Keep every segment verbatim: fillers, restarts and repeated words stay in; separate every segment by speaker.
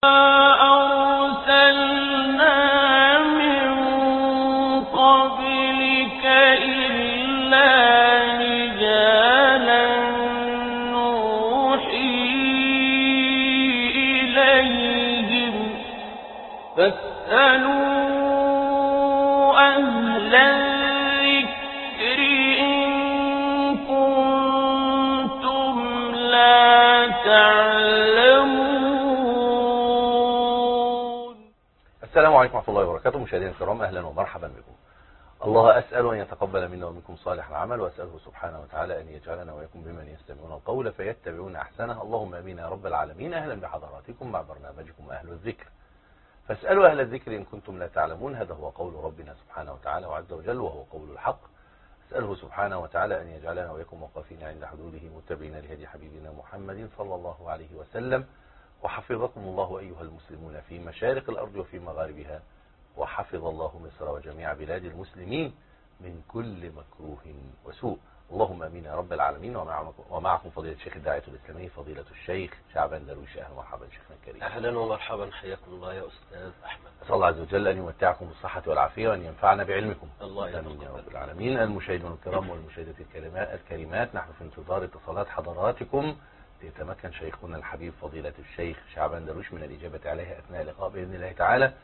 Speaker 1: السلام عليكم ورحمة الله وبركاته. مشاهدينا الكرام، أهلا ومرحبا بكم. الله أسأل أن يتقبل منا ومنكم صالح العمل، وأسأله سبحانه وتعالى أن يجعلنا وإياكم بمن يستمعون القول فيتبعون أحسنه. اللهم آمين يا رب العالمين. أهلا بحضراتكم مع برنامجكم أهل الذكر، فاسألوا أهل الذكر إن كنتم لا تعلمون. هذا هو قول ربنا سبحانه وتعالى وعز وجل، وهو قول الحق. أسأله سبحانه وتعالى أن يجعلنا وإياكم واقفين عند حدوده متبعين لهدي حبيبنا محمد صلى الله عليه وسلم. وحفظكم الله أيها المسلمون في مشارق الأرض وفي مغاربها، وحفظ الله مصر وجميع بلاد المسلمين من كل مكروه وسوء. اللهم امين يا رب العالمين. ومعكم فضيلة الشيخ الداعية الإسلامي فضيلة الشيخ شعبان درويش. أهلا ومرحبا شيخنا الكريم.
Speaker 2: أهلا ومرحبا، حياكم الله يا أستاذ أحمد.
Speaker 1: أسأل الله عز وجل أن يمتعكم بالصحة والعافية وأن ينفعنا بعلمكم.
Speaker 2: الله
Speaker 1: آمين يا رب العالمين. المشاهدين الكرام والمشاهدات الكريمات، نحن في انتظار اتصالات حضراتكم ليتمكن شيخنا الحبيب فضيلة الشيخ شعبان درويش من الإجابة عليها أثناء اللقاء بإذن الله تعالى.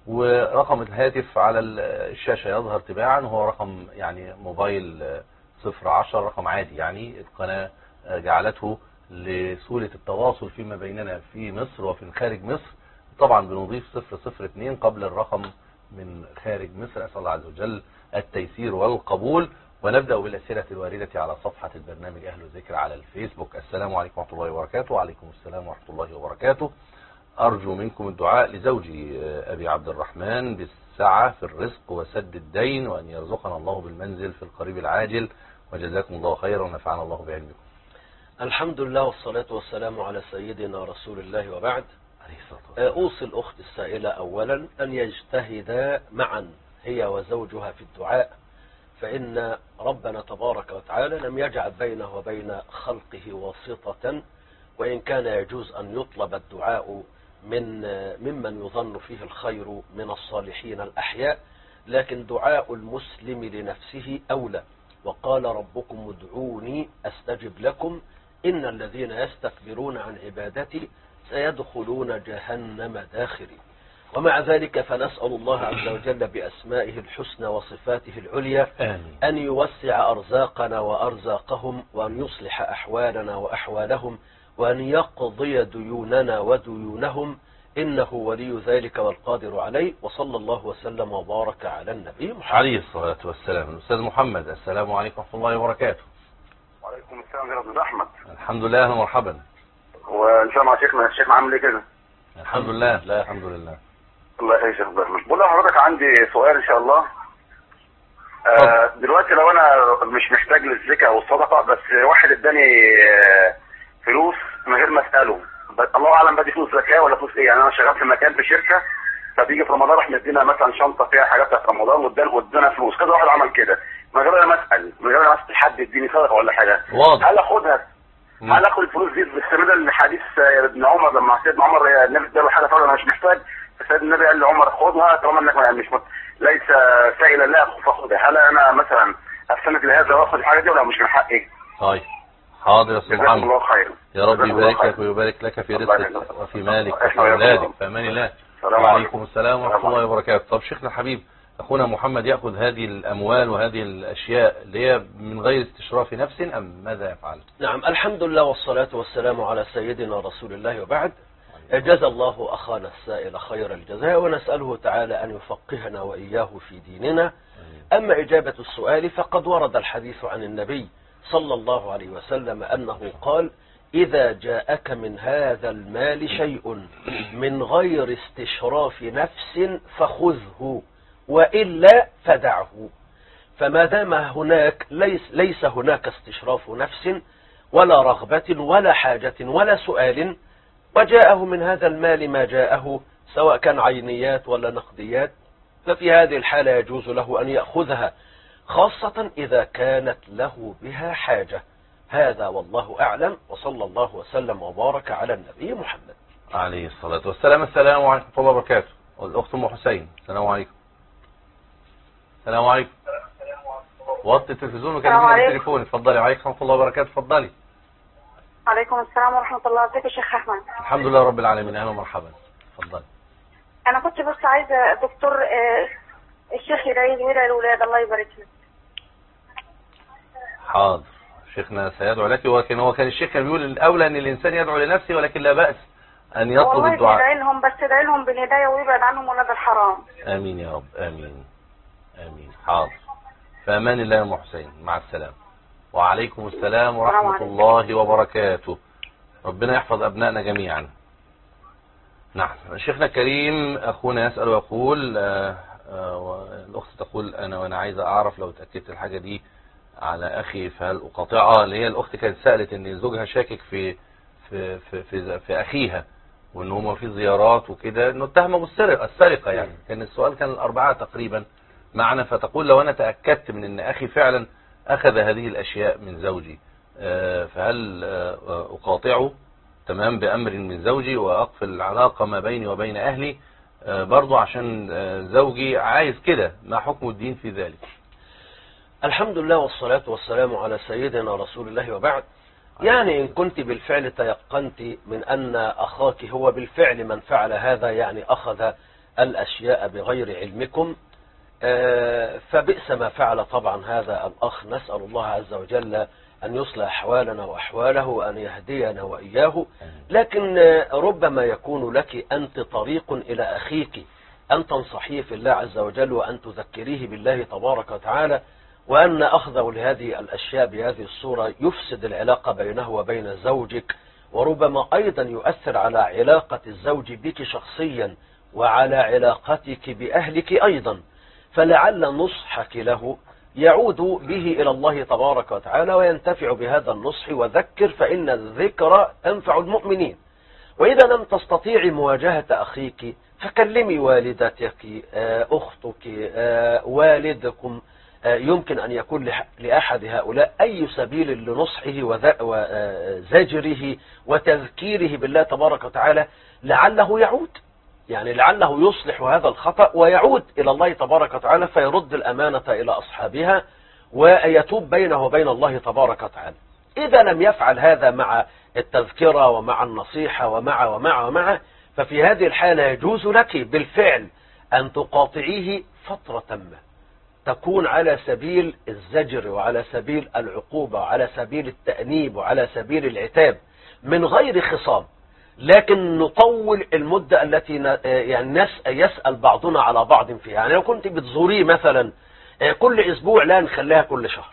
Speaker 1: ورقم الهاتف على الشاشة يظهر تباعا، هو رقم يعني موبايل صفر عشر، رقم عادي يعني. القناة جعلته لسهولة التواصل فيما بيننا في مصر وفي خارج مصر. طبعا بنضيف صفر صفر اثنين قبل الرقم من خارج مصر. أسأل الله عز وجل التيسير والقبول. ونبدأ بالأسئلة الواردة على صفحة البرنامج أهل الذكر على الفيسبوك. السلام عليكم ورحمة الله وبركاته. وعليكم السلام ورحمة الله وبركاته. أرجو منكم الدعاء لزوجي أبي عبد الرحمن بالسعة في الرزق وسد الدين، وأن يرزقنا الله بالمنزل في القريب العاجل، وجزاكم الله خيرا ونفعنا الله بعلمكم.
Speaker 2: الحمد لله والصلاة والسلام على سيدنا رسول الله، وبعد. أوصي الأخت السائلة أولا أن يجتهدا معا هي وزوجها في الدعاء، فإن ربنا تبارك وتعالى لم يجعل بينه وبين خلقه واسطة، وإن كان يجوز أن يطلب الدعاء من ممن يظن فيه الخير من الصالحين الأحياء، لكن دعاء المسلم لنفسه أولى. وقال ربكم ادعوني أستجب لكم إن الذين يستكبرون عن عبادتي سيدخلون جهنم داخرين. ومع ذلك فنسأل الله عز وجل بأسمائه الحسنى وصفاته العليا
Speaker 1: آمين.
Speaker 2: أن يوسع أرزاقنا وأرزاقهم، وأن يصلح أحوالنا وأحوالهم، وأن يقضي ديوننا وديونهم، إنه ولي ذلك والقادر عليه. وصلى الله وسلم وبارك على النبي محمد
Speaker 1: عليه الصلاة والسلام. الأستاذ محمد، السلام عليكم ورحمة الله وبركاته.
Speaker 3: وعليكم السلام يا أستاذ أحمد.
Speaker 1: الحمد لله، أهلا ومرحبا.
Speaker 3: وإن شاء الله شيخنا الشيخ عامل إيه كده؟
Speaker 1: الحمد لله. لا الحمد لله.
Speaker 3: الله يخليك يا أستاذ. بقول لحضرتك عندي سؤال إن شاء الله. آه دلوقتي لو أنا مش محتاج للزكاة والصدقة، بس واحد اداني آه فلوس من غير ما أسأله، الله أعلم بدي فلوس زكاة ولا فلوس إيه. يعني أنا شغال في مكان في شركة، فبيجي في رمضان راح مدينا مثلا شنطة فيها حاجات بتاعت رمضان وادانا فلوس. كذا واحد عمل كده من غير ما أسأل، من غير ما أسأل حد يديني صدقة ولا حاجة.
Speaker 1: واضح.
Speaker 3: هل آخدها؟ هل آخد الفلوس دي باستمرار لحديث ابن عمر لما سيدنا عمر النبي اداله حاجة فقال أنا مش محتاج، فسيدنا النبي قال لعمر خدها طالما إنك يعني مش مت... ليس سائلا لا فخذها. هل أنا مثلا أستند لهذا وآخد الحاجة دي ولا مش من حقي؟
Speaker 1: طيب حاضر يا أستاذ محمد.
Speaker 3: الله خير.
Speaker 1: يا رب يبارك لك ويبارك لك في رزقك وفي مالك وفي أولادك، في أمان الله. وعليكم السلام ورحمة الله وبركاته. طب شيخنا الحبيب، أخونا محمد يأخذ هذه الأموال وهذه الأشياء اللي هي من غير استشراف نفس أم ماذا يفعل؟
Speaker 2: نعم، الحمد لله والصلاة والسلام على سيدنا رسول الله، وبعد. جزا الله أخانا السائل خير الجزاء، ونسأله تعالى أن يفقهنا وإياه في ديننا. أما إجابة السؤال فقد ورد الحديث عن النبي صلى الله عليه وسلم أنه قال: إذا جاءك من هذا المال شيء من غير استشراف نفس فخذه، وإلا فدعه. فما دام هناك ليس, ليس هناك استشراف نفس ولا رغبة ولا حاجة ولا سؤال، وجاءه من هذا المال ما جاءه سواء كان عينيات ولا نقديات، ففي هذه الحالة يجوز له أن يأخذها، خاصة إذا كانت له بها حاجة. هذا والله أعلم، وصلى الله وسلم وبارك على النبي محمد.
Speaker 1: عليه الصلاة والسلام. السلام عليكم ورحمة الله وبركاته. الأخت أم حسين، السلام عليكم. السلام عليكم. وطي التلفزيون وكلمينا بالتليفون. اتفضلي. وعليكم ورحمة الله وبركاته. اتفضلي.
Speaker 4: عليكم السلام ورحمة الله. ازيك يا شيخ أحمد؟
Speaker 1: الحمد لله رب العالمين. أهلا ومرحبا. اتفضلي.
Speaker 4: أنا كنت بس عايزة دكتور آه، الشيخ يدعي لي ويدعي الأولاد، الله يبارك لك.
Speaker 1: حاضر، شيخنا سيدعو لك. ولكن هو كان الشيخ كان بيقول الأولى أن الإنسان يدعو لنفسه، ولكن لا بأس أن يطلب
Speaker 4: والله
Speaker 1: الدعاء.
Speaker 4: يدعي لهم، بس يدعي لهم بالهداية ويبعد عنهم ولاد الحرام.
Speaker 1: آمين يا رب. آمين آمين. حاضر. فأمان الله يا أم حسين. مع السلامة. وعليكم السلام ورحمة الله وبركاته. ربنا يحفظ أبنائنا جميعا. نعم. شيخنا الكريم أخونا يسأل ويقول آه آه والأخت تقول أنا وأنا عايزة أعرف لو تأكدت الحاجة دي على أخي فهل أقاطعها. اللي هي الأخت كانت سألت إن زوجها شاكك في في في في, في أخيها، وإن هما في زيارات وكده، إنه اتهمه بالسرقة السرقة يعني. كان السؤال كان الأربعة تقريبا معنا. فتقول لو أنا تأكدت من إن أخي فعلا أخذ هذه الأشياء من زوجي آه فهل آه أقاطعه تمام بأمر من زوجي وأقفل العلاقة ما بيني وبين أهلي آه برضو عشان آه زوجي عايز كده؟ ما حكم الدين في ذلك؟
Speaker 2: الحمد لله والصلاة والسلام على سيدنا رسول الله وبعد. يعني إن كنت بالفعل تيقنت من أن أخاك هو بالفعل من فعل هذا، يعني أخذ الأشياء بغير علمكم، فبئس ما فعل طبعا هذا الأخ. نسأل الله عز وجل أن يصلح أحوالنا وأحواله وأن يهدينا وإياه. لكن ربما يكون لك أنت طريق إلى أخيك أن تنصحيه في الله عز وجل، وأن تذكريه بالله تبارك وتعالى، وأن أخذه لهذه الأشياء بهذه الصورة يفسد العلاقة بينه وبين زوجك، وربما أيضا يؤثر على علاقة الزوج بك شخصيا وعلى علاقتك بأهلك أيضا. فلعل نصحك له يعود به إلى الله تبارك وتعالى وينتفع بهذا النصح. وذكر فإن الذكر تنفع المؤمنين. وإذا لم تستطيعي مواجهة أخيك فكلمي والدتك، أختك، والدكم. يمكن أن يكون لأحد هؤلاء أي سبيل لنصحه وزجره وتذكيره بالله تبارك وتعالى، لعله يعود، يعني لعله يصلح هذا الخطأ ويعود إلى الله تبارك وتعالى فيرد الأمانة إلى أصحابها ويتوب بينه وبين الله تبارك وتعالى. إذا لم يفعل هذا مع التذكرة ومع النصيحة ومع ومع ومع ففي هذه الحالة يجوز لك بالفعل أن تقاطعيه فترة ما، تكون على سبيل الزجر وعلى سبيل العقوبة وعلى سبيل التأنيب وعلى سبيل العتاب من غير خصام. لكن نطول المدة التي يعني يسأل بعضنا على بعض فيها. يعني لو كنت بتزوريه مثلا كل أسبوع، لا نخليها كل شهر.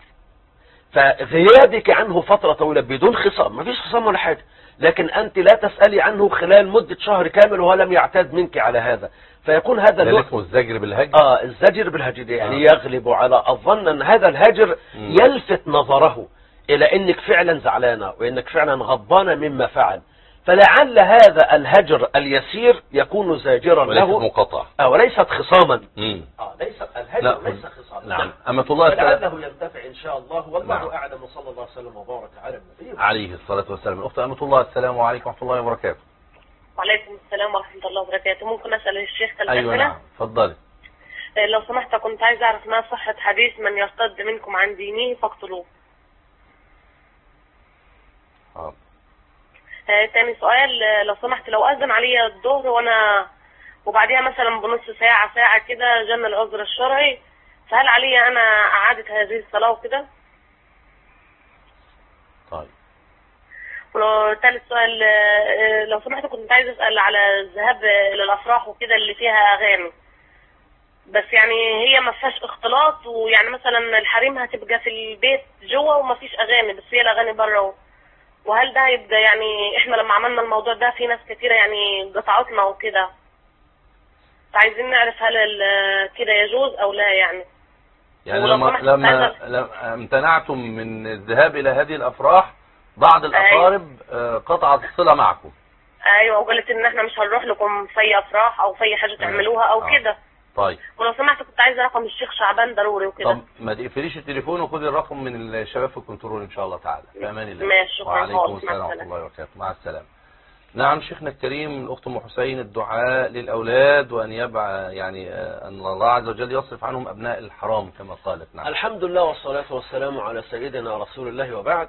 Speaker 2: فغيابك عنه فترة طويلة بدون خصام، ما فيش خصام ولا حاجة، لكن أنت لا تسألي عنه خلال مدة شهر كامل وهو لم يعتاد منك على هذا، فيكون هذا
Speaker 1: اللي اسمه الزجر بالهجر.
Speaker 2: اه الزجر بالهجر يعني آه. يغلب على الظن أن هذا الهجر م. يلفت نظره إلى أنك فعلا زعلانة وأنك فعلا غضبانة مما فعل. فلعل هذا الهجر اليسير يكون زاجرا له
Speaker 1: وليس مقاطعة
Speaker 2: آه وليست خصاما.
Speaker 1: اه
Speaker 2: ليس الهجر ليس خصاما.
Speaker 1: نعم. أما الله
Speaker 2: فلعله ينتفع إن شاء الله، والله نعم. أعلم. وصلى الله وسلم وبارك على النبي
Speaker 1: عليه الصلاة والسلام. الأخت أمة الله، السلام عليكم ورحمة الله وبركاته.
Speaker 4: وعليكم السلام ورحمة الله وبركاته. ممكن أسأل الشيخ ثلاث أسئلة؟
Speaker 1: أيوة نعم، اتفضلي.
Speaker 4: لو سمحت كنت عايز أعرف ما صحة حديث من يرتد منكم عن دينه فاقتلوه.
Speaker 1: اه
Speaker 4: آه، تاني سؤال، لو سمحت لو أذن علي الظهر وأنا وبعديها مثلا بنص ساعة ساعة كده جن العذر الشرعي، فهل علي أنا أعادة هذه الصلاة وكده؟
Speaker 1: طيب.
Speaker 4: وثالث سؤال، لو سمحت كنت عايز أسأل على الذهاب للأفراح وكده اللي فيها أغاني، بس يعني هي ما فيهاش اختلاط، ويعني مثلا الحريم هتبقى في البيت جوه وما فيش أغاني، بس هي الأغاني بره. وهل ده يبقى يعني احنا لما عملنا الموضوع ده في ناس كتيرة يعني قطعتنا وكده، فعايزين نعرف هل كده يجوز او لا يعني.
Speaker 1: يعني لما لما, لما امتنعتم من الذهاب الى هذه الافراح بعض الاقارب أيوة. قطعت الصلة معكم.
Speaker 4: ايوه، وقالت ان احنا مش هنروح لكم في افراح او في حاجة تعملوها او آه. كده.
Speaker 1: طيب.
Speaker 4: ولو سمحت كنت عايزه رقم الشيخ شعبان ضروري وكده.
Speaker 1: طب ما تقفليش التليفون وخدي الرقم من الشباب في الكنترول ان شاء الله تعالى. في امان الله.
Speaker 4: ماشي، شكرا.
Speaker 1: وعليكم السلام ورحمه الله وبركاته. مع السلامه. نعم شيخنا الكريم، الأخت أم حسين، الدعاء للأولاد وأن يبع يعني أن الله عز وجل يصرف عنهم أبناء الحرام كما قالت. نعم.
Speaker 2: الحمد لله والصلاة والسلام على سيدنا رسول الله وبعد.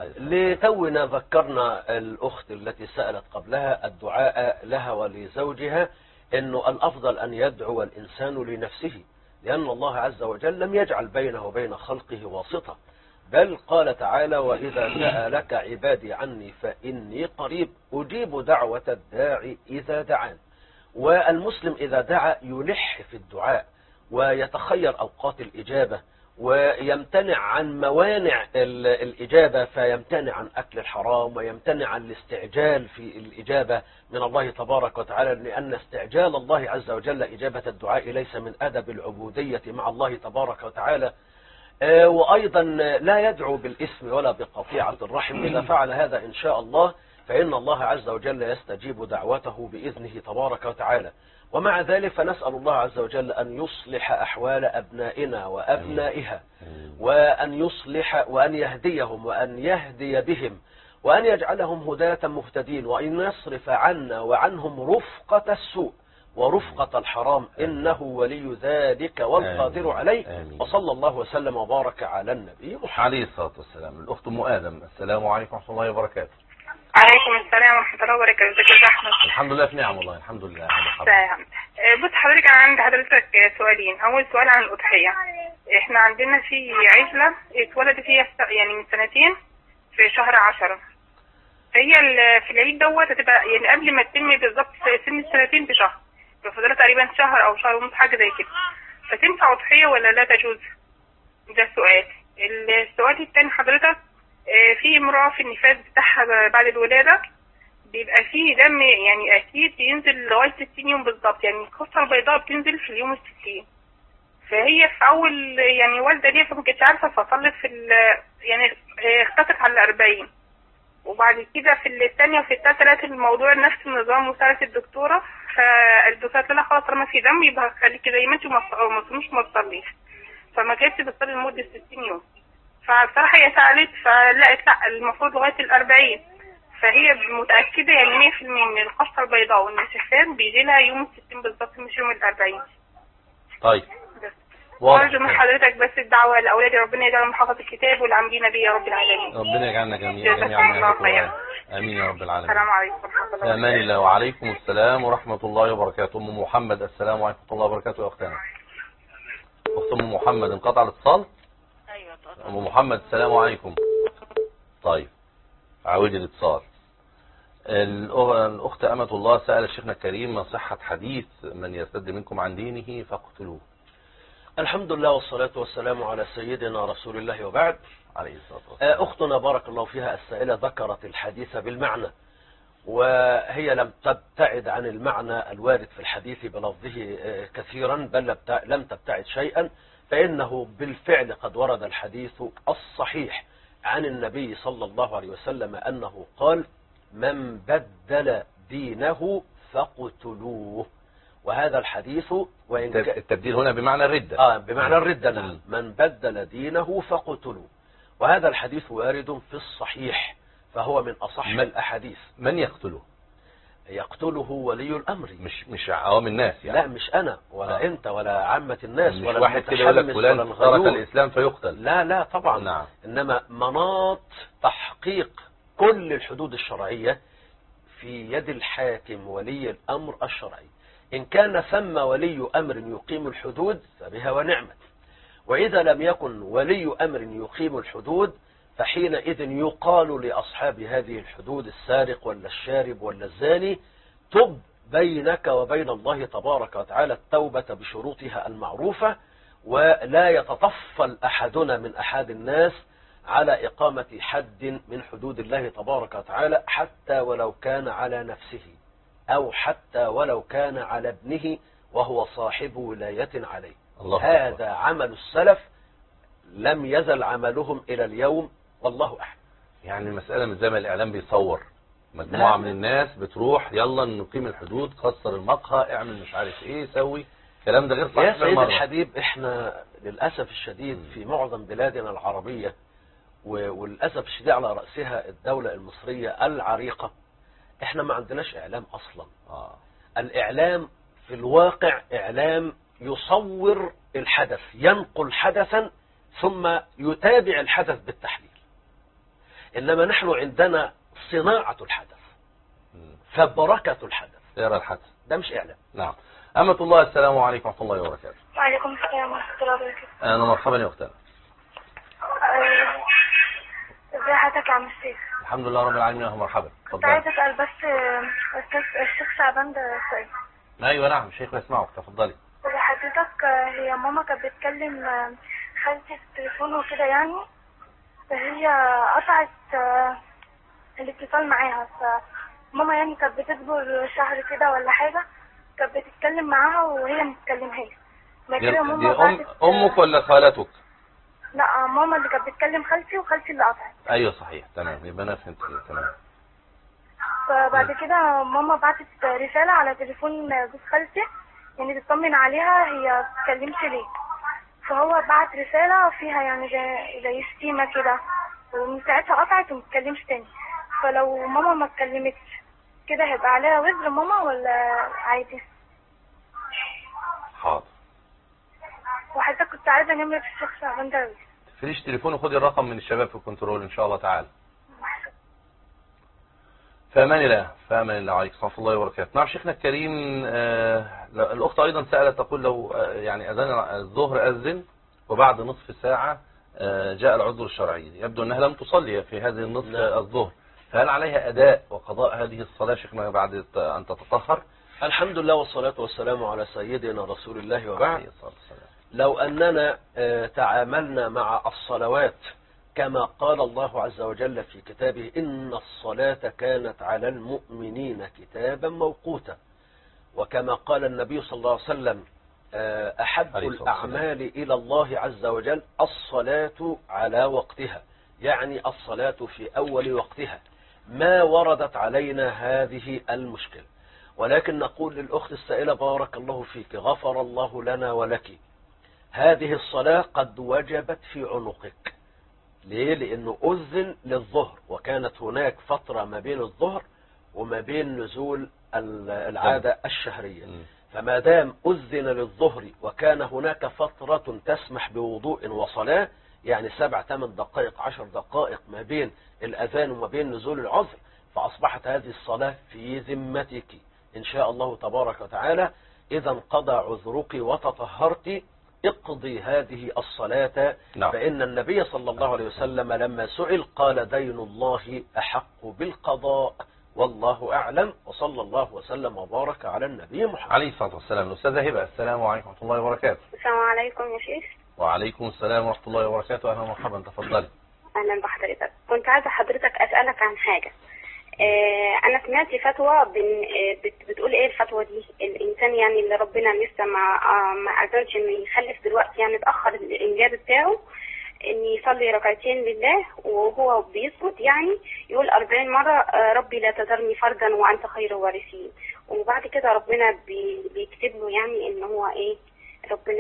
Speaker 2: لتونا ذكرنا الأخت التي سألت قبلها الدعاء لها ولزوجها، أنه الأفضل أن يدعو الإنسان لنفسه، لأن الله عز وجل لم يجعل بينه وبين خلقه واسطة، بل قال تعالى: وإذا سألك عبادي عني فإني قريب أجيب دعوة الداعي إذا دعان. والمسلم إذا دعا يلح في الدعاء ويتخير أوقات الإجابة ويمتنع عن موانع الإجابة، فيمتنع عن أكل الحرام ويمتنع عن الاستعجال في الإجابة من الله تبارك وتعالى، لأن استعجال الله عز وجل إجابة الدعاء ليس من أدب العبودية مع الله تبارك وتعالى. وأيضا لا يدعو بالإثم ولا بقطيعة الرحم، إذا فعل هذا إن شاء الله فإن الله عز وجل يستجيب دعوته بإذنه تبارك وتعالى. ومع ذلك فنسأل الله عز وجل أن يصلح أحوال أبنائنا وأبنائها، وأن يصلح وأن يهديهم وأن يهدي بهم وأن يجعلهم هداة مهتدين، وأن يصرف عنا وعنهم رفقة السوء ورفقة الحرام، إنه ولي ذلك والقادر عليه. وصلى الله وسلم وبارك على النبي محمد
Speaker 1: عليه الصلاة والسلام. الأخت أم آدم، السلام عليكم ورحمة الله وبركاته.
Speaker 5: عليكم السلام ورحمة الله وبركاته. ازيك يا أحمد؟
Speaker 1: الحمد لله في نعم والله، الحمد لله.
Speaker 5: تمام. بص حضرتك، أنا عندي حضرتك سؤالين. أول سؤال عن الأضحية. إحنا عندنا في عجلة اتولد فيها يعني من سنتين في شهر عشرة، فهي في العيد دوت هتبقى يعني قبل ما تتم بالظبط سن السنتين بشهر، بفضلها تقريبا شهر أو شهر ونص حاجة زي كده، فتنفع أضحية ولا لا تجوز؟ ده سؤال. السؤال الثاني حضرتك، في امرأة في النفاس بتاعها بعد الولادة بيبقى فيه دم يعني أكيد بينزل لغاية ستين يوم بالظبط، يعني القصة البيضاء بتنزل في اليوم الستين، فهي في أول يعني والدة ليها فما كانتش عارفة، فصلت في يعني اختفت على الأربعين، وبعد كده في الثانية وفي الثالثة لقت الموضوع نفس النظام وسألت الدكتورة، فالدكتورة قالت لها خلاص طالما في دم يبقى خليكي زي ما انت وما تصوميش وما تصليش، فما كانتش بتصلي لمدة ستين يوم. فبصراحة هي سألت فلقت لا المفروض لغاية الأربعين، فهي متأكدة يعني مية في المية من القشرة البيضاء والنسيان بيجي لها يوم الستين بالظبط مش يوم الأربعين.
Speaker 1: طيب.
Speaker 5: وارجو من حضرتك بس الدعوة لأولادي، ربنا يجعلهم حافظ الكتاب والعاملين بيه يا رب العالمين.
Speaker 1: ربنا يجعلنا جميعا جميعا. آمين يا رب العالمين.
Speaker 5: السلام عليكم ورحمة الله وبركاته.
Speaker 1: أمان الله. وعليكم السلام ورحمة الله وبركاته. أم محمد، السلام عليكم ورحمة الله وبركاته. يا أختنا أخت أم محمد، انقطع الاتصال؟
Speaker 4: أيوة.
Speaker 1: أم محمد السلام عليكم. طيب عاود الاتصال. الأخت أمة الله سأل شيخنا الكريم ما صحة حديث من يرتد منكم عن دينه فاقتلوه.
Speaker 2: الحمد لله والصلاة والسلام على سيدنا رسول الله وبعد.
Speaker 1: عليه الصلاة والسلام.
Speaker 2: أختنا بارك الله فيها السائلة ذكرت الحديث بالمعنى، وهي لم تبتعد عن المعنى الوارد في الحديث بلفظه كثيرا، بل لم تبتعد شيئا، فإنه بالفعل قد ورد الحديث الصحيح عن النبي صلى الله عليه وسلم أنه قال: من بدل دينه فاقتلوه. وهذا الحديث وإن
Speaker 1: التبديل هنا بمعنى الردة.
Speaker 2: آه بمعنى الردة. نعم. من بدل دينه فاقتلوه. وهذا الحديث وارد في الصحيح، فهو من أصح من الأحاديث.
Speaker 1: من يقتله؟
Speaker 2: يقتله ولي الأمر،
Speaker 1: مش مش عوام الناس يعني.
Speaker 2: لا مش أنا ولا آه. أنت ولا عامة الناس،
Speaker 1: مش
Speaker 2: ولا
Speaker 1: واحد كده يقول لك فلان ترك الإسلام فيقتل.
Speaker 2: لا لا طبعا.
Speaker 1: نعم.
Speaker 2: إنما مناط تحقيق كل الحدود الشرعية في يد الحاكم ولي الأمر الشرعي. إن كان ثم ولي أمر يقيم الحدود فبها ونعمت، وإذا لم يكن ولي أمر يقيم الحدود فحينئذ يقال لأصحاب هذه الحدود السارق ولا الشارب ولا الزاني: تب بينك وبين الله تبارك وتعالى التوبة بشروطها المعروفة، ولا يتطفل أحدنا من أحد الناس على إقامة حد من حدود الله تبارك وتعالى، حتى ولو كان على نفسه أو حتى ولو كان على ابنه وهو صاحب ولاية عليه.
Speaker 1: الله
Speaker 2: هذا
Speaker 1: الله.
Speaker 2: عمل السلف لم يزل عملهم إلى اليوم، والله أعلم.
Speaker 1: يعني المسألة مش زي ما الإعلام بيصور، مجموعة من الناس بتروح يلا نقيم الحدود، كسر المقهى، اعمل مش عارف ايه، سوي الكلام ده غير صحيح.
Speaker 2: يا سيد الحبيب، احنا للأسف الشديد في معظم بلادنا العربية، وللأسف الشديد على رأسها الدولة المصرية العريقة، احنا ما عندناش اعلام اصلا.
Speaker 1: اه
Speaker 2: الاعلام في الواقع اعلام يصور الحدث، ينقل حدثا ثم يتابع الحدث بالتحليل. انما نحن عندنا صناعة الحدث، فبركة الحدث،
Speaker 1: يرى الحدث.
Speaker 2: ده مش اعلام.
Speaker 1: نعم. أمة الله، السلام عليكم ورحمة الله وبركاته.
Speaker 5: وعليكم السلام ورحمة الله وبركاته.
Speaker 1: أنا مرحبا يا أختنا.
Speaker 5: ازي حضرتك يا عم الشيخ؟
Speaker 1: الحمد لله رب العالمين. أهلا مرحبا.
Speaker 5: كنت
Speaker 1: اتفضل.
Speaker 5: عايزة اسأل بس استاذ الشيخ شعبان ده سؤال.
Speaker 1: أيوة نعم، الشيخ يسمعك، تفضلي.
Speaker 5: حضرتك هي ماما كانت بتكلم خالتي في التليفون وكده يعني، فهي قطعت الاتصال معاها، فماما يعني كانت بتصبر شهر كده ولا حاجة، كانت بتتكلم معاها وهي ما بتتكلمهاش.
Speaker 1: دي, دي أم أمك ولا خالتك؟
Speaker 5: لا، ماما اللي كانت بتكلم خالتي وخالتي اللي قطعت.
Speaker 1: أيوة صحيح، تمام، يبقى أنا فهمت. تمام.
Speaker 5: فبعد كده ماما بعتت رسالة على تليفون جوز خالتي يعني تطمن عليها هي ما بتتكلمش ليه، فهو بعت رسالة فيها يعني زي, زي شتيمة كده، ومن ساعتها قطعت وما بتتكلمش تاني. فلو ماما ما اتكلمتش كده هيبقى عليها وزر ماما ولا عادي؟
Speaker 1: حاضر.
Speaker 5: وحضرتك كنت عايزة نمرة الشيخ شعبان ده.
Speaker 1: تفريش تليفون وخدي الرقم من الشباب في الكنترول إن شاء الله تعالى. فأمان الله، فأمان الله عليك، صلى الله وبركاته. نعم شيخنا الكريم، آه الأخت أيضا سألت تقول لو آه يعني أذان الظهر أذن وبعد نصف ساعة آه جاء العذر الشرعي، يبدو أنها لم تصلي في هذه النصف لا. الظهر، فهل عليها أداء وقضاء هذه الصلاة شيخنا بعد أن تتطهر؟
Speaker 2: الحمد لله والصلاة والسلام على سيدنا رسول الله وبعد. لو أننا آه تعاملنا مع الصلوات كما قال الله عز وجل في كتابه إن الصلاة كانت على المؤمنين كتابا موقوتا، وكما قال النبي صلى الله عليه وسلم أحب الأعمال إلى الله عز وجل الصلاة على وقتها، يعني الصلاة في أول وقتها، ما وردت علينا هذه المشكلة. ولكن نقول للأخت السائلة بارك الله فيك، غفر الله لنا ولك، هذه الصلاة قد وجبت في عنقك. ليه؟ لأنه أذن للظهر، وكانت هناك فترة ما بين الظهر وما بين نزول العادة الشهرية، فما دام أذن للظهر وكان هناك فترة تسمح بوضوء وصلاة، يعني سبع ثمان دقائق عشر دقائق ما بين الأذان وما بين نزول العذر، فأصبحت هذه الصلاة في ذمتك إن شاء الله تبارك وتعالى. إذا انقضى عذرك وتطهرت، اقضي هذه الصلاة. نعم. فإن النبي صلى الله عليه وسلم لما سئل قال دين الله أحق بالقضاء، والله أعلم، وصلى الله وسلم وبارك على النبي محمد
Speaker 1: عليه الصلاة والسلام. الأستاذة هبة، السلام عليكم ورحمة الله وبركاته.
Speaker 6: السلام عليكم يا شيخ.
Speaker 1: وعليكم السلام ورحمة الله وبركاته. أهلا ومرحبا، تفضلي.
Speaker 6: أهلا بحضرتك. كنت عايزة حضرتك أسألك عن حاجة. آه أنا سمعت فتوى بت بتقول إيه الفتوى دي؟ الإنسان يعني اللي ربنا لسه ما آه ما أذنش إنه يخلف دلوقتي، يعني اتأخر الإنجاب بتاعه، إن يصلي ركعتين لله وهو بيسجد، يعني يقول أربعين مرة آه ربي لا تذرني فردا وأنت خير الوارثين، وبعد كده ربنا بي بيكتب له يعني إن هو إيه، ربنا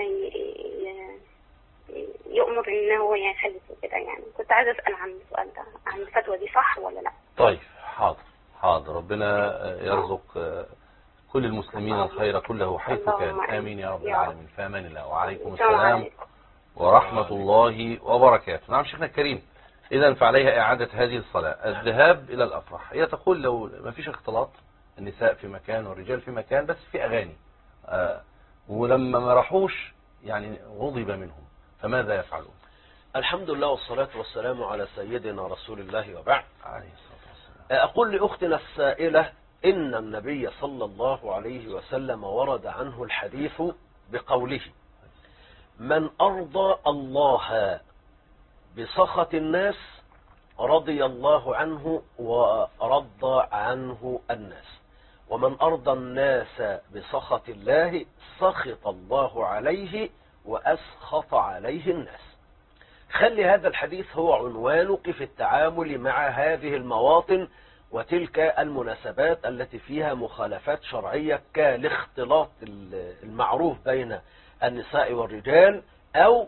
Speaker 6: يؤمر إن هو يخلف وكده. يعني كنت عايزة أسأل عن السؤال ده، عن الفتوى دي صح ولا لا؟
Speaker 1: طيب حاضر حاضر، ربنا يرزق كل المسلمين الخير كله حيث كان، آمين يا رب العالمين. فأمان الله. وعليكم السلام ورحمة الله وبركاته. نعم شيخنا الكريم، إذا فعليها إعادة هذه الصلاة. الذهاب إلى الأفراح، هي تقول لو ما فيش اختلاط، النساء في مكان والرجال في مكان بس في أغاني، آه ولما ما راحوش يعني غضب منهم، فماذا يفعلون؟
Speaker 2: الحمد لله والصلاة والسلام على سيدنا رسول الله وبعد.
Speaker 1: عليه الصلاة والسلام.
Speaker 2: أقول لأختنا السائلة إن النبي صلى الله عليه وسلم ورد عنه الحديث بقوله من أرضى الله بسخط الناس رضي الله عنه ورضى عنه الناس، ومن أرضى الناس بسخط الله سخط الله عليه وأسخط عليه الناس. خلي هذا الحديث هو عنوانك في التعامل مع هذه المواطن وتلك المناسبات التي فيها مخالفات شرعية كالاختلاط المعروف بين النساء والرجال، أو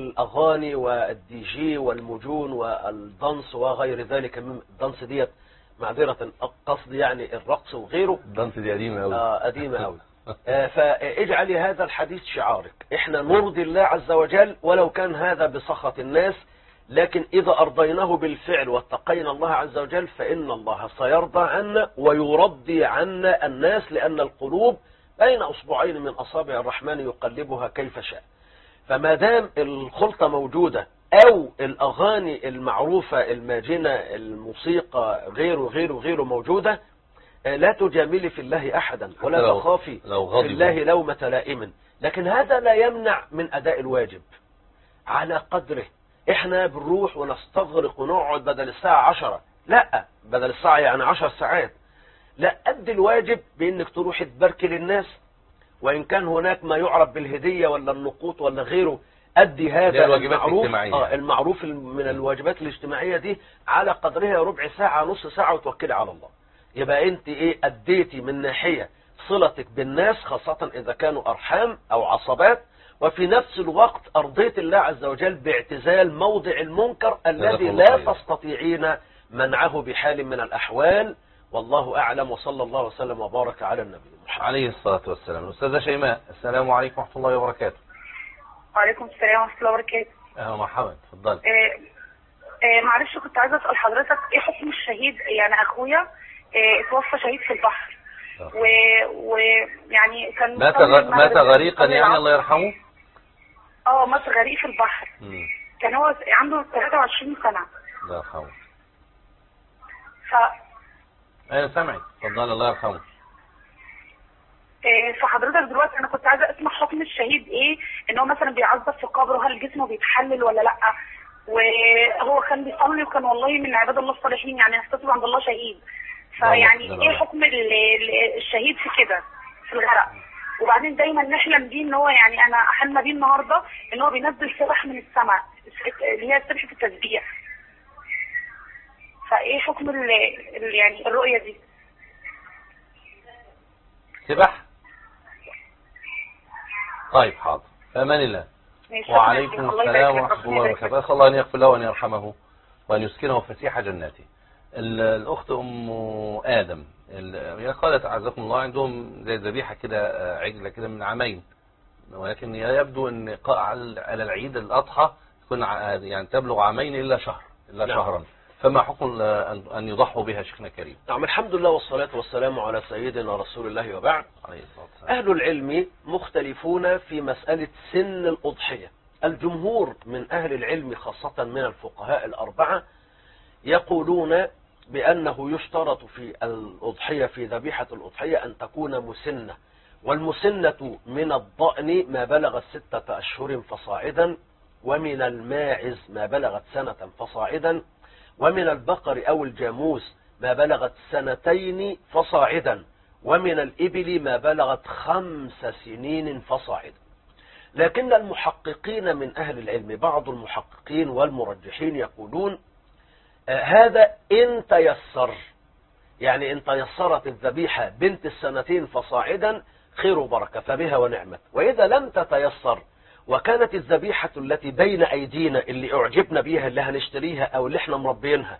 Speaker 2: كالأغاني والدي جي والمجون والدنس وغير ذلك من الدنس ديت معذرة قصدي يعني الرقص وغيره.
Speaker 1: الدانس دي قديمة قوي.
Speaker 2: اه قديمة قوي. آه فاجعلي هذا الحديث شعارك، احنا نرضي الله عز وجل ولو كان هذا بسخط الناس، لكن إذا أرضيناه بالفعل واتقينا الله عز وجل فإن الله سيرضى عنا ويرضي عنا الناس، لأن القلوب بين أصبعين من أصابع الرحمن يقلبها كيف شاء. فما دام الخلطة موجودة أو الأغاني المعروفة الماجنة الموسيقى غيره غيره غيره موجودة، لا تجاملي في الله أحدا ولا تخافي في الله لومة لائم، لكن هذا لا يمنع من أداء الواجب على قدره. احنا بنروح ونستغرق ونقعد بدل الساعة عشرة، لا بدل الساعة يعني عشر ساعات، لا أدي الواجب بأنك تروح تباركي للناس، وإن كان هناك ما يعرف بالهدية ولا النقوط ولا غيره، أدي هذا المعروف آه المعروف من الواجبات الاجتماعية دي على قدرها، ربع ساعة نص ساعة وتوكلي على الله. يبقى انت ايه أديتي من ناحية صلتك بالناس، خاصة إذا كانوا أرحام أو عصبات، وفي نفس الوقت أرضيت الله عز وجل باعتزال موضع المنكر الذي لا تستطيعين منعه بحال من الأحوال. والله أعلم، وصلى الله وسلم وبارك على النبي محمد
Speaker 1: عليه الصلاة والسلام. أستاذة شيماء، السلام عليكم ورحمة الله وبركاته.
Speaker 5: وعليكم السلام ورحمة الله وبركاته.
Speaker 1: أهلا مرحبا، اتفضلي.
Speaker 5: آه آه معلش كنت عايزة أسأل حضرتك إيه حكم الشهيد؟ يعني أخويا آه اتوفى شهيد في البحر، ويعني كان
Speaker 1: مات غ... مات غريقا يعني، الله يرحمه.
Speaker 5: اه مات غريق في البحر. مم. كان هو عنده ثلاثة وعشرين سنة.
Speaker 1: الله يرحمه.
Speaker 5: ف
Speaker 1: ايوه سامعك، اتفضلي. الله يرحمه.
Speaker 5: إيه فحضرتك دلوقتي انا كنت عايزه اسمع حكم الشهيد ايه، ان هو مثلا بيعذب في قبره، هل جسمه بيتحلل ولا لا؟ وهو كان بيصلي وكان والله من عباد الله الصالحين، يعني يحتسب عند الله شهيد. فيعني ايه حكم الشهيد في كده في الغرق؟ وبعدين دايما نحلم بيه ان هو، يعني انا احلم بيه النهارده ان هو بينزل سبح من السماء اللي هي السبح في التسبيح. فايه حكم ال يعني الرؤيه دي؟
Speaker 1: سبح. طيب حاضر، في امان الله. وعليكم السلام ورحمه الله وبركاته. اسال الله ان يغفر له وان يرحمه وان يسكنه فسيح جناته. الاخت ام ادم هي قالت اعزكم الله عندهم زي ذبيحه كده، عجله كده من عامين، ولكن يبدو ان على العيد الاضحى تكون يعني تبلغ عامين الا شهر الا
Speaker 2: نعم.
Speaker 1: شهرا، فما حكم ان يضحوا بها شيخنا الكريم؟
Speaker 2: نعم، الحمد لله والصلاة والسلام على سيدنا رسول الله وبعد. أهل العلم مختلفون في مسألة سن الأضحية. الجمهور من أهل العلم خاصة من الفقهاء الأربعة يقولون بأنه يشترط في الأضحية في ذبيحة الأضحية أن تكون مسنة، والمسنة من الضأن ما بلغت ستة أشهر فصاعدا، ومن الماعز ما بلغت سنة فصاعدا، ومن البقر أو الجاموس ما بلغت سنتين فصاعدا، ومن الإبل ما بلغت خمس سنين فصاعدا. لكن المحققين من أهل العلم، بعض المحققين والمرجحين يقولون آه هذا إن تيسر، يعني إن تيسرت الذبيحة بنت السنتين فصاعدا خير وبركة فبها ونعمت، وإذا لم تتيسر وكانت الذبيحة التي بين أيدينا اللي أعجبنا بيها اللي هنشتريها أو اللي احنا مربينها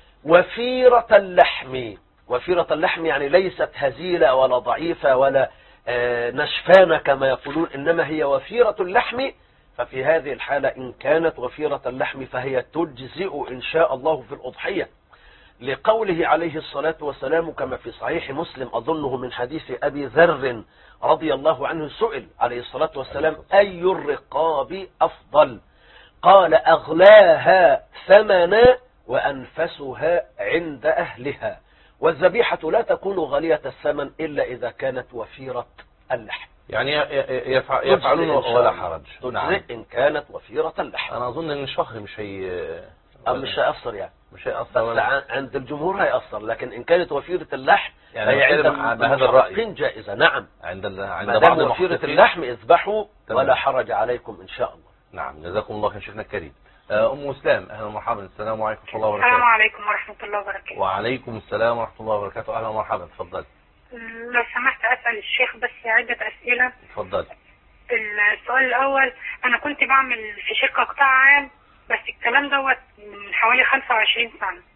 Speaker 2: وفيرة اللحم، وفيرة اللحم يعني ليست هزيلة ولا ضعيفة ولا آه نشفانة كما يقولون، إنما هي وفيرة اللحم، ففي هذه الحالة إن كانت وفيرة اللحم فهي تجزئ إن شاء الله في الأضحية، لقوله عليه الصلاة والسلام كما في صحيح مسلم أظنه من حديث أبي ذر رضي الله عنه، سئل عليه الصلاة والسلام أي الرقاب أفضل؟ قال أغلاها ثمنا وأنفسها عند أهلها، والذبيحة لا تكون غالية الثمن إلا إذا كانت وفيرة اللحم.
Speaker 1: يعني يفعلون ولا حرج.
Speaker 2: نعم. إن كانت وفيرة اللحم.
Speaker 1: أنا أظن أن الشهر مش هي
Speaker 2: أم مش هيأثر يعني
Speaker 1: مش هيأثر،
Speaker 2: بس عند الجمهور هيأثر، لكن إن كانت وفيرة اللحم
Speaker 1: يعني
Speaker 2: فهي عند
Speaker 1: هذا الرأي
Speaker 2: جائزة. نعم،
Speaker 1: عند عند
Speaker 2: بعض وفيرة اللحم اذبحوا ولا حرج عليكم إن شاء الله.
Speaker 1: نعم، جزاكم الله خير شيخنا الكريم. أم اسلام، أهلا ومرحبا. السلام عليكم ورحمة الله وبركاته.
Speaker 5: السلام عليكم ورحمة الله وبركاته.
Speaker 1: وعليكم السلام ورحمة الله وبركاته. أهلا ومرحبا، اتفضل.
Speaker 5: لو سمحت أسأل الشيخ بس عدة أسئلة.
Speaker 1: اتفضل.
Speaker 5: السؤال الأول، أنا كنت بعمل في شركة قطاع عام، بس الكلام دوت من حوالي خمسة وعشرين سنة،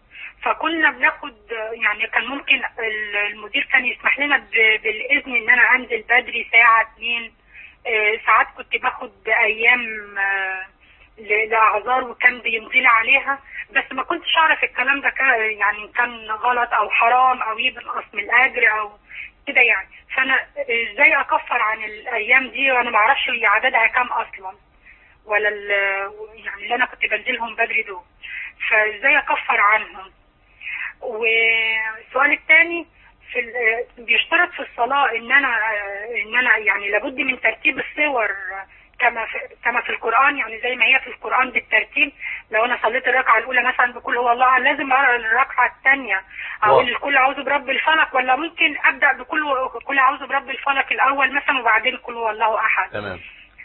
Speaker 7: فكنا بناخد يعني كان ممكن المدير كان يسمح لنا بالاذن ان انا انزل بدري ساعه اتنين. ساعات كنت باخد ايام لاعذار وكان بيمضي عليها، بس ما كنتش اعرف الكلام ده يعني كان غلط او حرام او ينقص من الاجر او كده يعني. فانا ازاي اكفر عن الايام دي وانا ما اعرفش عددها كام اصلا، ولا يعني اللي انا كنت بنزلهم بدري دول، فازاي اكفر عنهم؟ والسؤال الثاني في بيشترط في الصلاه ان انا ان انا يعني لابد من ترتيب الصور كما في كما في القران، يعني زي ما هي في القران بالترتيب. لو انا صليت الركعه الاولى مثلا بقول هو الله لازم اقرا الركعه الثانيه اقول الكل اعوذ برب الفلق، ولا ممكن ابدا بكل كل اعوذ برب الفلق الاول مثلا وبعدين كل هو الله احد؟
Speaker 1: تمام.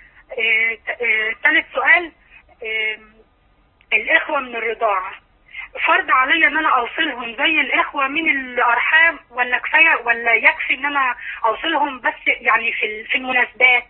Speaker 7: ثالث سؤال، اه الاخوه من الرضاعه فرض علي ان انا اوصلهم زي الاخوه من الارحام، ولا كفايه ولا يكفي ان انا اوصلهم بس يعني في في المناسبات؟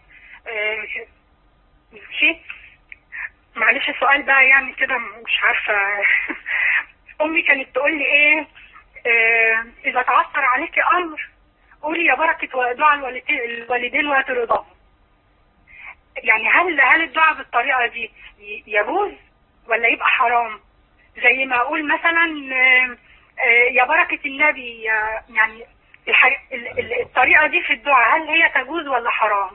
Speaker 7: ماشي. معلش السؤال بقى يعني كده مش عارفه. امي كانت تقول لي ايه، اه اذا تعثر عليكي امر قولي يا بركه دعاء الوالدين وترضاهم. يعني هل هل الدعاء بالطريقه دي يجوز ولا يبقى حرام؟ زي ما اقول مثلا يا بركه النبي، يعني الطريقه دي في الدعاء هل هي تجوز ولا حرام؟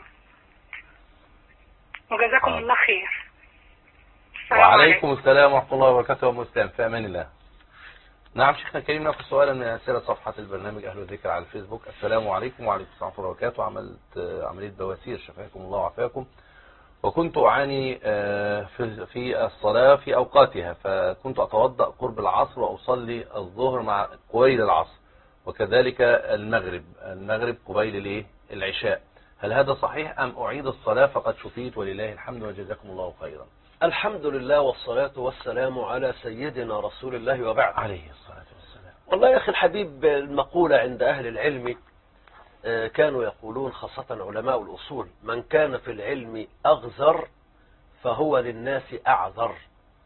Speaker 7: وجزاكم آه. الله خير.
Speaker 1: وعليكم السلام ورحمه الله وبركاته. ومسلم في امان الله. نعم شيخنا الكريم، ناخذ سؤالا من اسئله صفحه البرنامج اهل الذكر على الفيسبوك. السلام عليكم. وعليكم السلام ورحمه الله وبركاته. عملت عمليه بواسير شفاكم الله وعافاكم، وكنت أعاني في الصلاة في أوقاتها، فكنت أتوضأ قرب العصر وأصلي الظهر مع قبيل العصر، وكذلك المغرب المغرب قبيل العشاء. هل هذا صحيح أم أعيد الصلاة فقد شفيت ولله الحمد وجزاكم الله خيرا؟
Speaker 2: الحمد لله والصلاة والسلام على سيدنا رسول الله وبعد.
Speaker 1: عليه الصلاة والسلام.
Speaker 2: والله يا أخي الحبيب، المقولة عند أهل العلم كانوا يقولون خاصة علماء الأصول: من كان في العلم أغزر فهو للناس أعذر.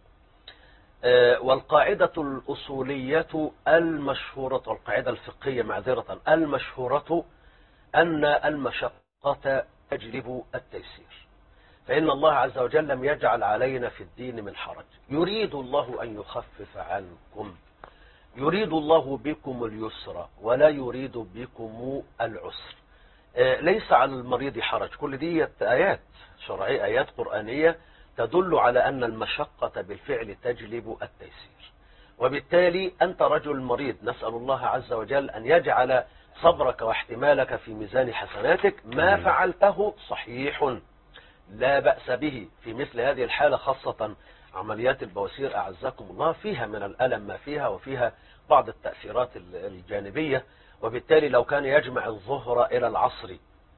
Speaker 2: والقاعدة الأصولية المشهورة والقاعدة الفقهية معذرة المشهورة أن المشقة تجلب التيسير، فإن الله عز وجل لم يجعل علينا في الدين من حرج. يريد الله أن يخفف عنكم، يريد الله بكم اليسر ولا يريد بكم العسر. ليس على المريض حرج. كل دي آيات شرعية، آيات قرآنية تدل على أن المشقة بالفعل تجلب التيسير. وبالتالي أنت رجل مريض، نسأل الله عز وجل أن يجعل صبرك واحتمالك في ميزان حسناتك. ما فعلته صحيح لا بأس به في مثل هذه الحالة، خاصة عمليات البواسير أعزكم الله فيها من الألم ما فيها، وفيها بعض التأثيرات الجانبية. وبالتالي لو كان يجمع الظهر إلى العصر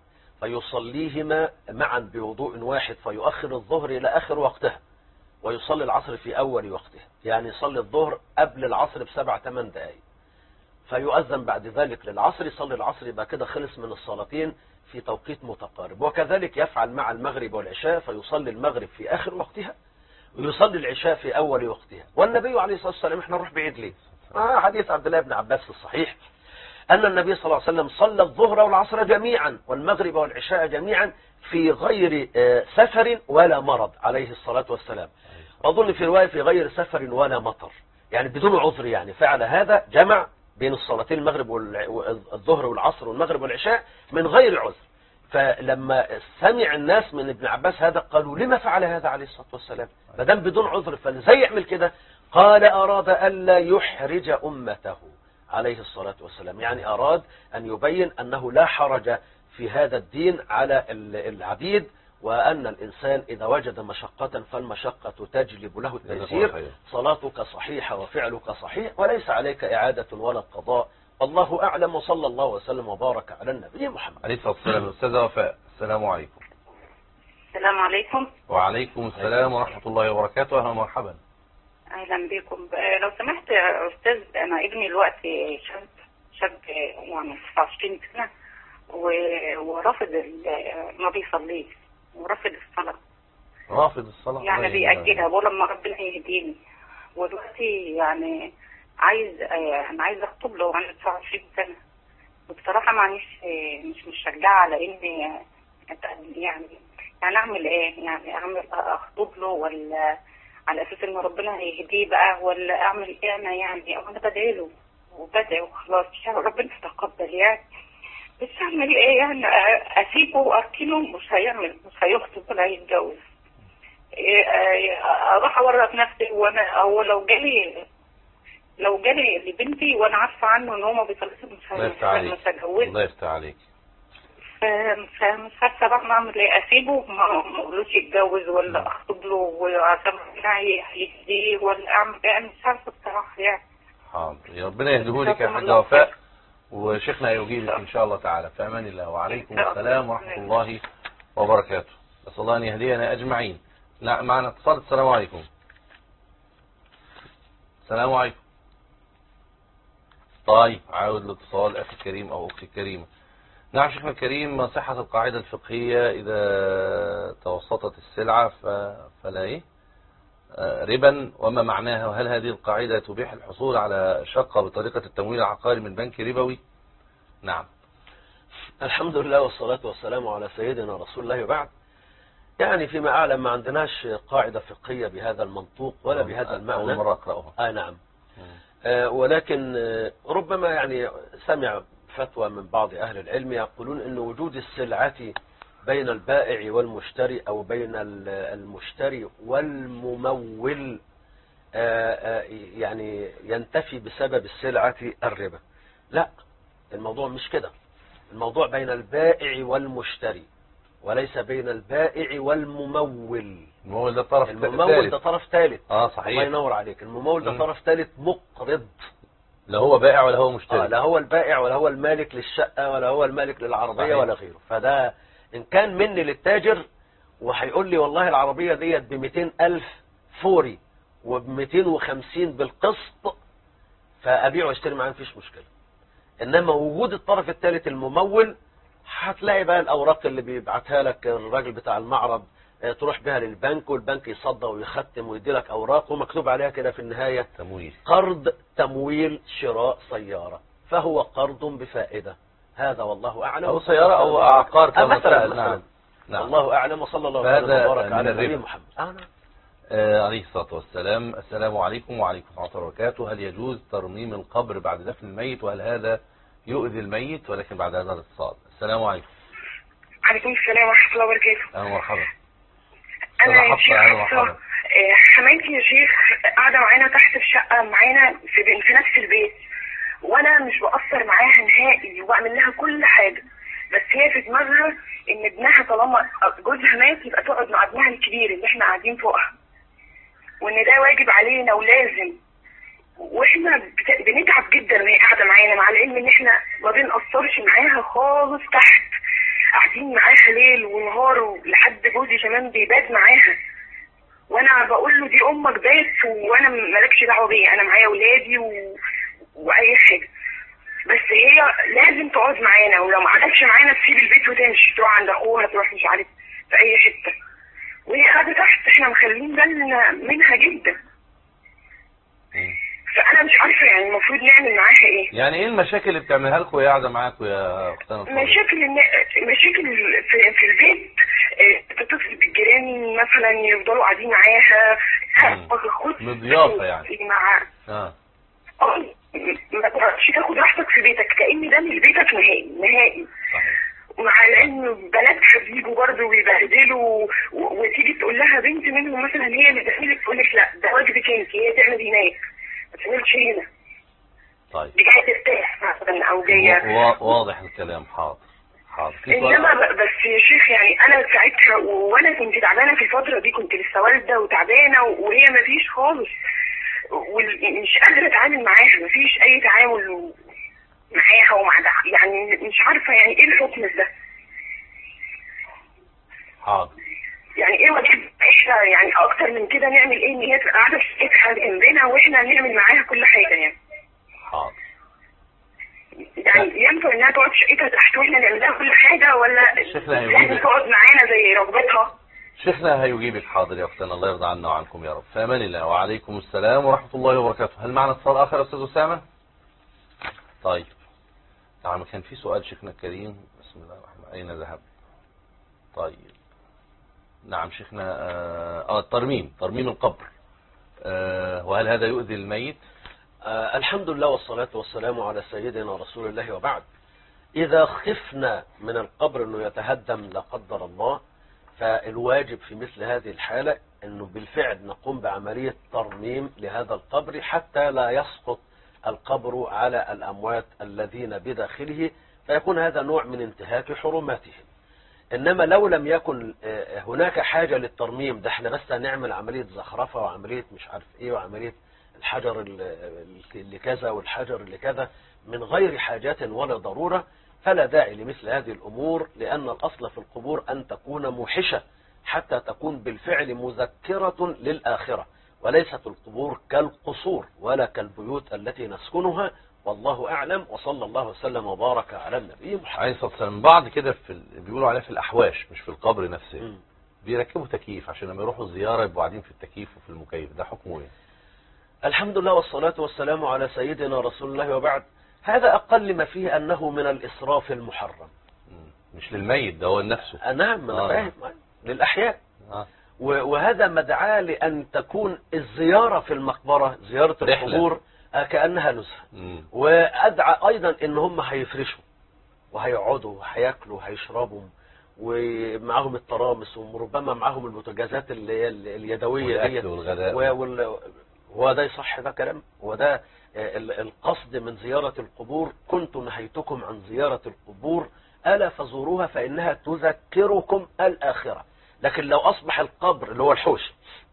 Speaker 2: فيصليهما معا بوضوء واحد، فيؤخر الظهر إلى آخر وقتها ويصلي العصر في أول وقتها، يعني يصلي الظهر قبل العصر بسبع ثمان دقائق، فيؤذن بعد ذلك للعصر، يصلي العصر، يبقى كده خلص من الصلاتين في توقيت متقارب. وكذلك يفعل مع المغرب والعشاء، فيصلي المغرب في آخر وقتها ويصلي العشاء في أول وقتها. والنبي عليه الصلاة والسلام، احنا نروح بعيد ليه؟ آه حديث عبد الله بن عباس في الصحيح أن النبي صلى الله عليه وسلم صلى الظهر والعصر جميعا والمغرب والعشاء جميعا في غير سفر ولا مرض عليه الصلاة والسلام. أظن في رواية في غير سفر ولا مطر، يعني بدون عذر، يعني فعل هذا، جمع بين الصلاتين المغرب والظهر والعصر والمغرب والعشاء من غير عذر. فلما سمع الناس من ابن عباس هذا قالوا: لما فعل هذا عليه الصلاة والسلام ما دام بدون عذر، فازاي يعمل كده؟ قال: أراد ألا يحرج أمته عليه الصلاة والسلام، يعني أراد أن يبين أنه لا حرج في هذا الدين على العبيد، وأن الإنسان إذا وجد مشقة فالمشقة تجلب له التيسير. صلاتك صحيحة وفعلك صحيح وليس عليك إعادة ولا قضاء. الله أعلم، وصلى الله وسلم وبارك على النبي محمد
Speaker 1: عليه الصلاة والسلام. أستاذة وفاء، السلام عليكم.
Speaker 8: السلام عليكم.
Speaker 1: وعليكم السلام ورحمة الله وبركاته. أهلا ومرحبا.
Speaker 8: أهلا بكم. لو سمحت يا أستاذ، أنا ابني دلوقتي شاب شاب يعني تسعة وعشرين سنة ورافض، ما بيصليش ورافض الصلاة.
Speaker 1: رافض الصلاة
Speaker 8: يعني بيأجلها، بقول لما ربنا يهديني. ودلوقتي يعني عايز آه، انا عايزه اخطب له وانا تسعة وعشرين سنه، وبصراحه معنيش آه، مش مشجعه على اني آه، أتقدم. يعني يعني اعمل ايه؟ يعني اعمل اخطب له ولا على اساس ان ربنا هيهديه بقى، ولا اعمل ايه انا؟ يعني او انا بدعي له وبدعي وخلاص عشان ربنا يتقبل يعني. بس اعمل ايه يعني؟ اسيبه واركنه؟ مش هيعمل، مش هيخطب ولا هيتجوز. إيه، آه، اروح اورط نفسي وانا، او لو جالي لو جالي لبنتي وانا عارفه عنه ان هو ما بيصليش مش
Speaker 1: الله يفتح عليك.
Speaker 8: مش هتجوز.
Speaker 1: الله يفتح عليك.
Speaker 8: فمش عارفه بقى اعمل ايه، اسيبه ما ما اقولوش يتجوز ولا اخطب له وعشان ربنا هيهديه، ولا اعمل ايه؟ انا مش عارفه بصراحه يعني.
Speaker 1: حاضر، يا ربنا يهديهولك يا حاجة وفاء، وشيخنا هيجيبك ان شاء الله تعالى. في امان الله، وعليكم السلام ورحمة الله وبركاته. نسأل الله ان يهدينا اجمعين. لا معنا اتصال. السلام عليكم. السلام عليكم. طيب عاود الاتصال اخي الكريم او اختي الكريمة. نعم شيخنا الكريم، ما صحة القاعدة الفقهية اذا توسطت السلعة فلا ايه ربا، وما معناها؟ وهل هذه القاعدة تبيح الحصول على شقة بطريقة التمويل العقاري من بنك ربوي؟ نعم.
Speaker 2: الحمد لله والصلاة والسلام على سيدنا رسول الله وبعد. يعني فيما أعلم ما عندناش قاعدة فقهية بهذا المنطوق ولا بهذا المعنى.
Speaker 1: أول مرة أقرأها.
Speaker 2: آه نعم. آه ولكن آه ربما يعني سمع فتوى من بعض أهل العلم يقولون أن وجود السلعة بين البائع والمشتري أو بين المشتري والممول آه آه يعني ينتفي بسبب السلعة الربا. لا، الموضوع مش كده. الموضوع بين البائع والمشتري وليس بين البائع والممول.
Speaker 1: الممول ده طرف ثالث.
Speaker 2: الممول ده طرف ثالث.
Speaker 1: اه صحيح.
Speaker 2: الله ينور عليك. الممول ده طرف ثالث مقرض.
Speaker 1: لا هو بائع ولا هو مشتري.
Speaker 2: آه لا هو البائع ولا هو المالك للشقة ولا هو المالك للعربية صحيح. ولا غيره. فده إن كان مني للتاجر وهيقول لي والله العربية ديت بمئتين ألف فوري وبمئتين وخمسين بالقسط، فأبيع واشتري معاه مفيش مشكلة. إنما وجود الطرف الثالث الممول، هتلاقي بقى الأوراق اللي بيبعتها لك الراجل بتاع المعرض تروح بها للبنك، والبنك يصدق ويختم ويدي لك أوراق ومكتوب عليها كده في النهاية
Speaker 1: تمويل،
Speaker 2: قرض تمويل شراء سيارة، فهو قرض بفائدة. هذا والله أعلم.
Speaker 1: أو سيارة أو عقار كما
Speaker 2: مثلا.
Speaker 1: نعم. نعم.
Speaker 2: الله أعلم. وصلى الله وسلم وبارك على النبي محمد.
Speaker 1: آه آه عليه الصلاة والسلام. السلام عليكم وعليكم ورحمة الله وبركاته. هل يجوز ترميم القبر بعد دفن الميت، وهل هذا يؤذي الميت؟ ولكن بعد هذا الاتصال. السلام عليكم.
Speaker 9: عليكم السلام ورحمة الله وبركاته.
Speaker 1: أهلا ومرحبا.
Speaker 9: أنا يا شيخ حفصة، حماتي يا شيخ قاعدة معانا تحت في شقة معانا في, في نفس البيت، وأنا مش بقصر معاها نهائي وبعمل لها كل حاجة، بس هي في دماغها إن ابنها طالما جوزها مات يبقى تقعد مع ابنها الكبير اللي إحنا قاعدين فوقها، وإن ده واجب علينا ولازم. واحنا بنتعب جدا وهي قاعده معانا، مع العلم ان احنا ما بنقصرش معاها خالص، تحت قاعدين معاها ليل ونهار، لحد جوزي كمان بيبات معاها، وانا بقول له دي امك بات وانا مالكش دعوه بيا، انا معايا اولادي و... واي حاجه، بس هي لازم تقعد معانا، ولو ما قعدتش معانا تسيب البيت وتمشي تروح عند اخوها، تروح مش عارف في اي حته، وهي قاعده تحت احنا مخلين بالنا منها جدا. فانا مش عارفه يعني المفروض نعمل معاها ايه.
Speaker 1: يعني ايه المشاكل اللي بتعملها لكم وهي قاعده معاكم يا اختنا؟
Speaker 9: مشاكل مشاكل في, في البيت، تتصل بالجيران مثلا يفضلوا قاعدين معاها،
Speaker 1: مضيافه يعني
Speaker 9: مع
Speaker 1: اه
Speaker 9: اه ما تقعدش تاخد راحتك في بيتك كأن ده مش بيتك نهائي نهائي.
Speaker 1: صحيح.
Speaker 9: مع العلم بناتها بيجوا برضه ويبهدلوا، وتيجي تقول لها بنت منهم مثلا هي اللي بتعملك، تقول لك لا ده واجبك انت، هي تعمل هناك ما تعملش هنا.
Speaker 1: طيب
Speaker 9: دي جايه ترتاح مثلا او جايه.
Speaker 1: واضح الكلام. حاضر حاضر.
Speaker 9: انما بس يا شيخ يعني انا ساعتها وانا كنت تعبانه في الفتره دي، كنت لسه والده وتعبانه وهي ما فيش خالص، ومش قادره اتعامل معاها، ما فيش اي تعامل معاها ومع ده، يعني مش عارفه يعني ايه الحكم ده.
Speaker 1: حاضر.
Speaker 9: يعني ايه واجب احنا يعني اكتر من كده نعمل ايه؟ ان هي تبقى قاعده في شقتها جنبنا واحنا نعمل معاها كل حاجه يعني.
Speaker 1: حاضر.
Speaker 9: يعني ينفع انها تقعد في شقتها تحت واحنا نعمل لها كل حاجه، ولا لازم تقعد معانا زي رغبتها؟
Speaker 1: شيخنا هيجيبك حاضر يا أختنا، الله يرضى عنا وعنكم يا رب. في أمان الله. وعليكم السلام ورحمة الله وبركاته. هل معنا اتصال آخر يا أستاذ أسامة؟ طيب نعم، كان في سؤال شيخنا الكريم، بسم الله الرحمن الرحيم، أين ذهب؟ طيب نعم شيخنا، آه الترميم، ترميم القبر، آه وهل هذا يؤذي الميت؟
Speaker 2: آه الحمد لله والصلاة والسلام على سيدنا رسول الله وبعد. إذا خفنا من القبر أنه يتهدم لا قدر الله، فالواجب في مثل هذه الحالة أنه بالفعل نقوم بعملية ترميم لهذا القبر حتى لا يسقط القبر على الأموات الذين بداخله، فيكون هذا نوع من انتهاك حرماتهم. إنما لو لم يكن هناك حاجة للترميم، ده احنا بس هنعمل عملية زخرفة وعملية مش عارف ايه وعملية الحجر اللي كذا والحجر اللي كذا من غير حاجات ولا ضرورة، فلا داعي لمثل هذه الأمور، لأن الأصل في القبور أن تكون موحشة حتى تكون بالفعل مذكرة للآخرة، وليست القبور كالقصور ولا كالبيوت التي نسكنها، والله أعلم، وصلى الله وسلم وبارك على النبي محمد
Speaker 1: عليه الصلاة والسلام. بعض كده في ال... بيقولوا عليه في الأحواش مش في القبر نفسه، م. بيركبوا تكييف عشان لما يروحوا الزيارة يبقوا قاعدين في التكييف وفي المكيف، ده حكمه ايه؟
Speaker 2: الحمد لله والصلاة والسلام على سيدنا رسول الله وبعد. هذا أقل ما فيه أنه من الإسراف المحرم.
Speaker 1: م. مش للميت، ده هو نفسه.
Speaker 2: نعم أنا
Speaker 1: آه.
Speaker 2: فاهم، للأحياء.
Speaker 1: آه.
Speaker 2: وهذا مدعاة لأن تكون الزيارة في المقبرة، زيارة القبور كأنها نزهة، وأدعى أيضا إن هم هيفرشوا وهيقعدوا وهياكلوا وهيشربوا ومعهم الترامس وربما معهم البوتاجازات اليدوية ديت والغداء. هو ده يصح ده كلام؟ وده القصد من زيارة القبور. كنت نهيتكم عن زيارة القبور ألا فزوروها فإنها تذكركم الآخرة. لكن لو أصبح القبر اللي هو الحوش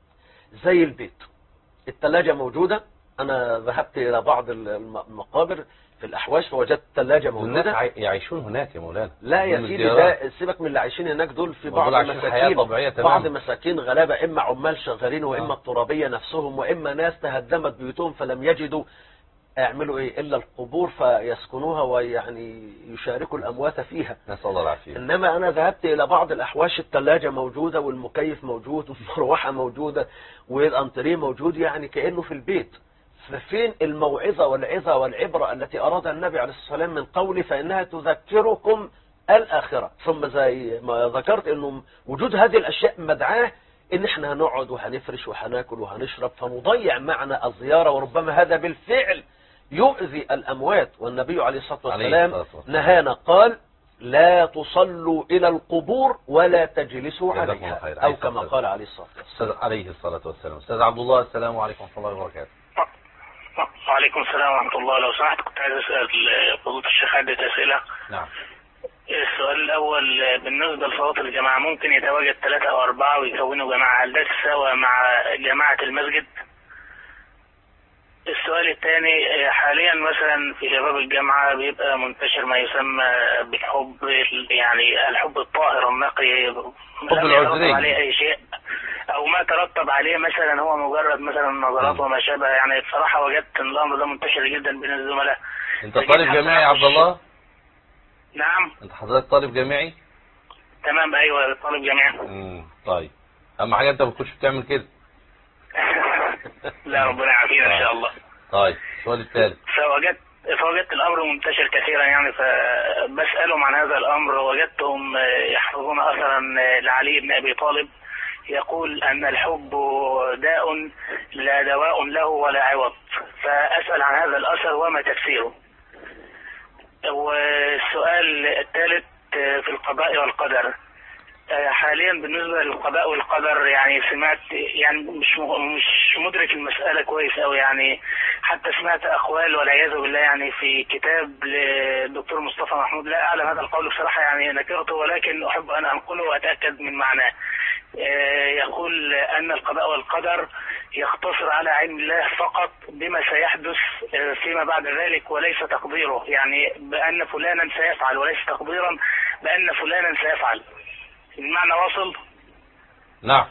Speaker 2: زي البيت، الثلاجة موجودة، أنا ذهبت إلى بعض المقابر في الأحواش فوجدت ثلاجة موجودة.
Speaker 1: الناس يعيشون هناك يا مولانا.
Speaker 2: لا يا سيدي، ده سيبك من اللي عايشين هناك، دول في بعض مساكين، بعض مساكين غلابة، إما عمال شغالين وإما
Speaker 1: آه.
Speaker 2: الترابية نفسهم، وإما ناس تهدمت بيوتهم فلم يجدوا يعملوا إيه إلا القبور فيسكنوها ويعني يشاركوا الأموات فيها،
Speaker 1: نسأل الله العافية.
Speaker 2: إنما أنا ذهبت إلى بعض الأحواش الثلاجة موجودة والمكيف موجود والمروحة موجودة والأنتريه موجود، يعني كأنه في البيت. ففين الموعظة والعظة والعبرة التي أراد النبي عليه الصلاة والسلام من قوله فإنها تذكركم الآخرة؟ ثم زي ما ذكرت إنه وجود هذه الأشياء مدعاه إن إحنا هنقعد وهنفرش وهناكل وهنشرب، فنضيع معنى الزيارة، وربما هذا بالفعل يؤذي الأموات. والنبي عليه الصلاة والسلام نهانا، قال لا تصلوا إلى القبور ولا تجلسوا عليها، أو كما قال عليه الصلاة والسلام.
Speaker 1: عليه الصلاة والسلام. أستاذ عبد الله، السلام عليكم ورحمة الله وبركاته.
Speaker 10: وعليكم السلام ورحمة الله. لو سمحت كنت عايز أسأل فضيلة الشيخ عدة أسئلة.
Speaker 1: نعم.
Speaker 10: السؤال الأول بالنسبة لصلاة الجماعة، ممكن يتواجد ثلاثة أو أربعة ويكونوا جماعة، هل ده تساوى مع جماعة المسجد؟ السؤال الثاني، حاليا مثلا في شباب الجامعة بيبقى منتشر ما يسمى بالحب، يعني الحب الطاهر النقي،
Speaker 1: حب العذري
Speaker 10: عليه أي شيء أو ما ترتب عليه، مثلا هو مجرد مثلا نظرات وما شابه. يعني بصراحة وجدت أن الأمر ده منتشر جدا بين الزملاء.
Speaker 1: أنت طالب جامعي يا عبد الله؟
Speaker 10: نعم.
Speaker 1: أنت حضرتك طالب جامعي؟
Speaker 10: تمام، أيوة طالب جامعي.
Speaker 1: امم طيب، أهم حاجة أنت ما تكونش بتعمل كده.
Speaker 10: لا ربنا يعافينا ان شاء الله.
Speaker 1: طيب السؤال الثالث،
Speaker 10: فوجدت فوجدت الامر منتشر كثيرا، يعني فبسالهم عن هذا الامر، وجدتهم يحفظون اثرا لعلي بن ابي طالب يقول ان الحب داء لا دواء له ولا عوض، فاسال عن هذا الاثر وما تفسيره. والسؤال الثالث في القضاء والقدر، حاليا بالنسبة للقضاء والقدر يعني سمعت، يعني مش مش مدرك المسألة كويس أوي، يعني حتى سمعت أقوال والعياذ بالله يعني في كتاب للدكتور مصطفى محمود، لا أعلم هذا القول بصراحة، يعني نكرته ولكن أحب أن أنقله وأتأكد من معناه. يقول أن القضاء والقدر يقتصر على علم الله فقط بما سيحدث فيما بعد ذلك وليس تقديره، يعني بأن فلانا سيفعل، وليس تقديرا بأن فلانا سيفعل. المعنى واصل؟
Speaker 1: نعم.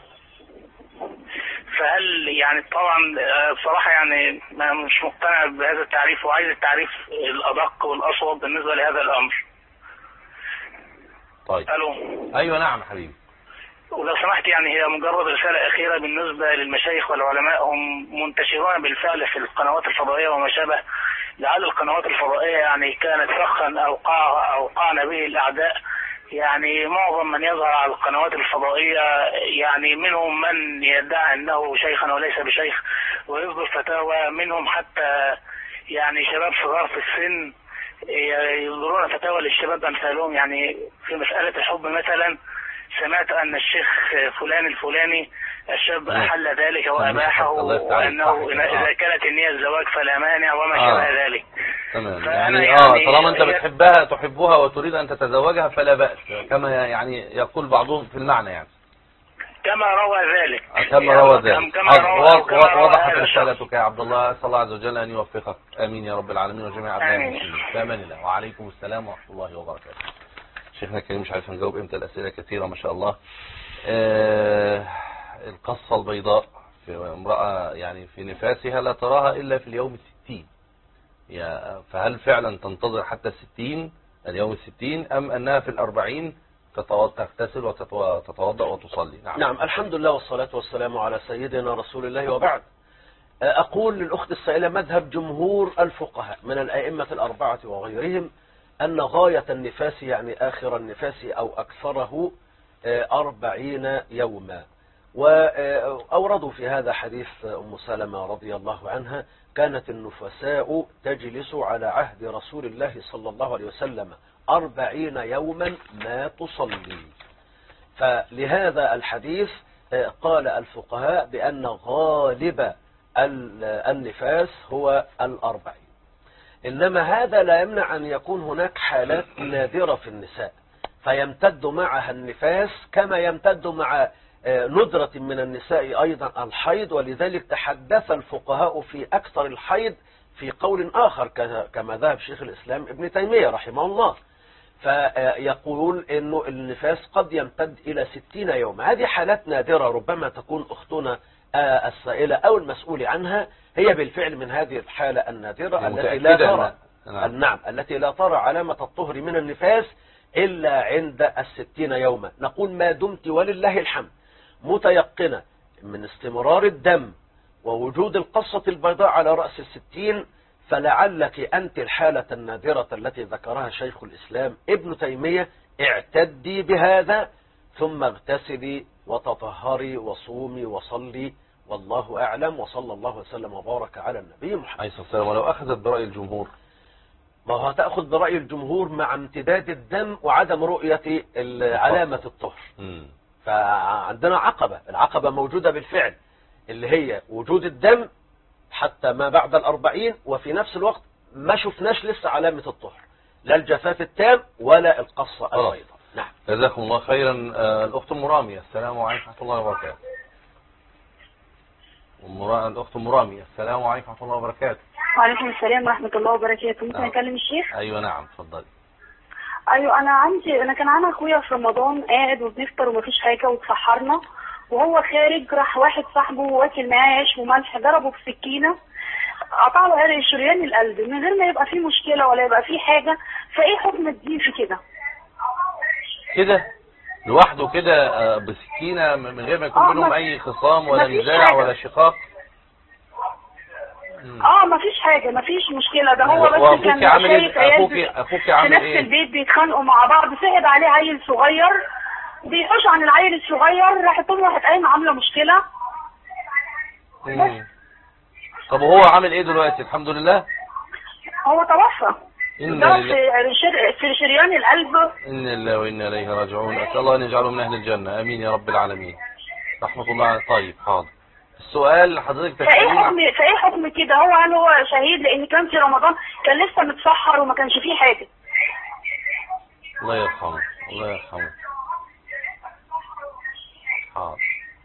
Speaker 10: فهل يعني طبعا بصراحة يعني مش مقتنع بهذا التعريف، وعايز التعريف الأدق والأصوب بالنسبة لهذا الأمر.
Speaker 1: طيب.
Speaker 10: ألو.
Speaker 1: أيوة نعم حبيبي.
Speaker 10: ولو سمحت يعني هي مجرد رسالة أخيرة بالنسبة للمشايخ والعلماء، هم منتشرون بالفعل في القنوات الفضائية وما شابه. لعل القنوات الفضائية يعني كانت فخا أوقع أوقعنا به الأعداء. يعني معظم من يظهر على القنوات الفضائية يعني منهم من يدعي أنه شيخا وليس بشيخ ويصدر فتاوى، منهم حتى يعني شباب صغار في السن يصدرون فتاوى للشباب أمثالهم. يعني في مسألة الحب مثلا سمعت أن الشيخ فلان الفلاني الشاب أحل ذلك وأباحه، وأنه إذا كانت النية الزواج فلا مانع وما
Speaker 1: آه.
Speaker 10: شابه ذلك.
Speaker 1: تمام.
Speaker 10: يعني,
Speaker 1: يعني اه طالما انت بتحبها تحبها وتريد ان تتزوجها فلا بأس، كما يعني يقول بعضهم في المعنى يعني.
Speaker 10: كما روى ذلك.
Speaker 1: كما روى ذلك.
Speaker 10: كما روى
Speaker 1: وضحت رسالتك يا عبد الله، اسال الله عز وجل ان يوفقك. امين يا رب العالمين وجميع ابناء المسلمين. فامان الله. وعليكم السلام ورحمه الله وبركاته. شيخنا الكريم مش عارف نجاوب امتى، الاسئله كثيره ما شاء الله. آه القصه البيضاء في امراه يعني في نفاسها لا تراها الا في اليوم الستين، فهل فعلا تنتظر حتى الستين اليوم الستين ام انها في الاربعين تغتسل وتتوضأ وتصلي؟
Speaker 2: نعم. نعم الحمد لله والصلاة والسلام على سيدنا رسول الله وبعد. أقول للأخت السائلة مذهب جمهور الفقهاء من الأئمة الأربعة وغيرهم أن غاية النفاس يعني آخر النفاس أو أكثره أربعين يوما، وأوردوا في هذا حديث أم سلمة رضي الله عنها كانت النفساء تجلس على عهد رسول الله صلى الله عليه وسلم أربعين يوما ما تصلي. فلهذا الحديث قال الفقهاء بأن غالب النفاس هو الأربعين. إنما هذا لا يمنع أن يكون هناك حالات نادرة في النساء فيمتد معها النفاس كما يمتد مع ندرة من النساء أيضا الحيض، ولذلك تحدث الفقهاء في أكثر الحيض في قول آخر كما ذهب شيخ الإسلام ابن تيمية رحمه الله، فيقول إنه النفاس قد يمتد إلى ستين يوم. هذه حالات نادرة ربما تكون أختنا السائلة أو المسؤول عنها هي بالفعل من هذه الحالة النادرة التي لا ترى نعم. نعم التي لا ترى علامة الطهر من النفاس إلا عند الستين يوما. نقول ما دمت ولله الحمد متيقنة من استمرار الدم ووجود القصة البيضاء على رأس الستين فلعلك أنت الحالة النادرة التي ذكرها شيخ الإسلام ابن تيمية اعتدي بهذا ثم اغتسلي وتطهري وصومي وصلي والله أعلم، وصلى الله وسلم وبارك على النبي محمد
Speaker 1: عليه الصلاة والسلام. ولو أخذت برأي الجمهور،
Speaker 2: ما هو تأخذ برأي الجمهور مع امتداد الدم وعدم رؤية علامة الطهر. م. فعندنا عقبة، العقبة موجودة بالفعل اللي هي وجود الدم حتى ما بعد الأربعين، وفي نفس الوقت ما شفناش لسه علامة الطهر لا الجفاف التام ولا القصة البيضاء. نعم
Speaker 1: جزاكم الله خيرا. الأخت مرامية السلام عليكم ورحمة الله وبركاته. الأخت مرامية السلام عليكم ورحمة الله وبركاته.
Speaker 11: وعليكم السلام ورحمة الله وبركاته. ممكن أكلم الشيخ؟
Speaker 1: أيوة نعم اتفضلي.
Speaker 11: ايوه انا عندي انا كان عندي اخويا في رمضان قاعد وبنفطر ومفيش حاجه واتسحرنا وهو خارج راح واحد صاحبه واكل معاه عيش وملح ضربه بسكينه قطع له عرق شريان القلب من غير ما يبقى فيه مشكله ولا يبقى فيه حاجه. فايه حكم الدين في كده؟
Speaker 1: كده لوحده كده بسكينه من غير ما يكون بينهم اي خصام ولا نزاع ولا شقاق؟
Speaker 11: اه مفيش حاجه مفيش مشكله. ده هو بس كان شايف عيال
Speaker 1: اخوك عامل
Speaker 11: في نفس
Speaker 1: ايه؟
Speaker 11: البيت بيتخانقوا مع بعض، صعد عليه عيل صغير بيحوش عن العيل الصغير راحت امه راحت قايمه عامله مشكله.
Speaker 1: طب وهو عامل ايه دلوقتي؟ الحمد لله
Speaker 11: هو توفى.
Speaker 1: إن
Speaker 11: ده في شر... في شريان القلب.
Speaker 1: إن الله وإنا إليه راجعون. أسأل الله أن يجعله من أهل الجنة آمين يا رب العالمين. رحمة الله عليه. طيب حاضر. السؤال حضرتك
Speaker 11: فايه حكم فايه حكم كده؟ هو هل هو شهيد؟ لان كان في رمضان كان لسه متسحر وما كانش فيه حاجه.
Speaker 1: الله يرحمه الله يرحمه. حاضر.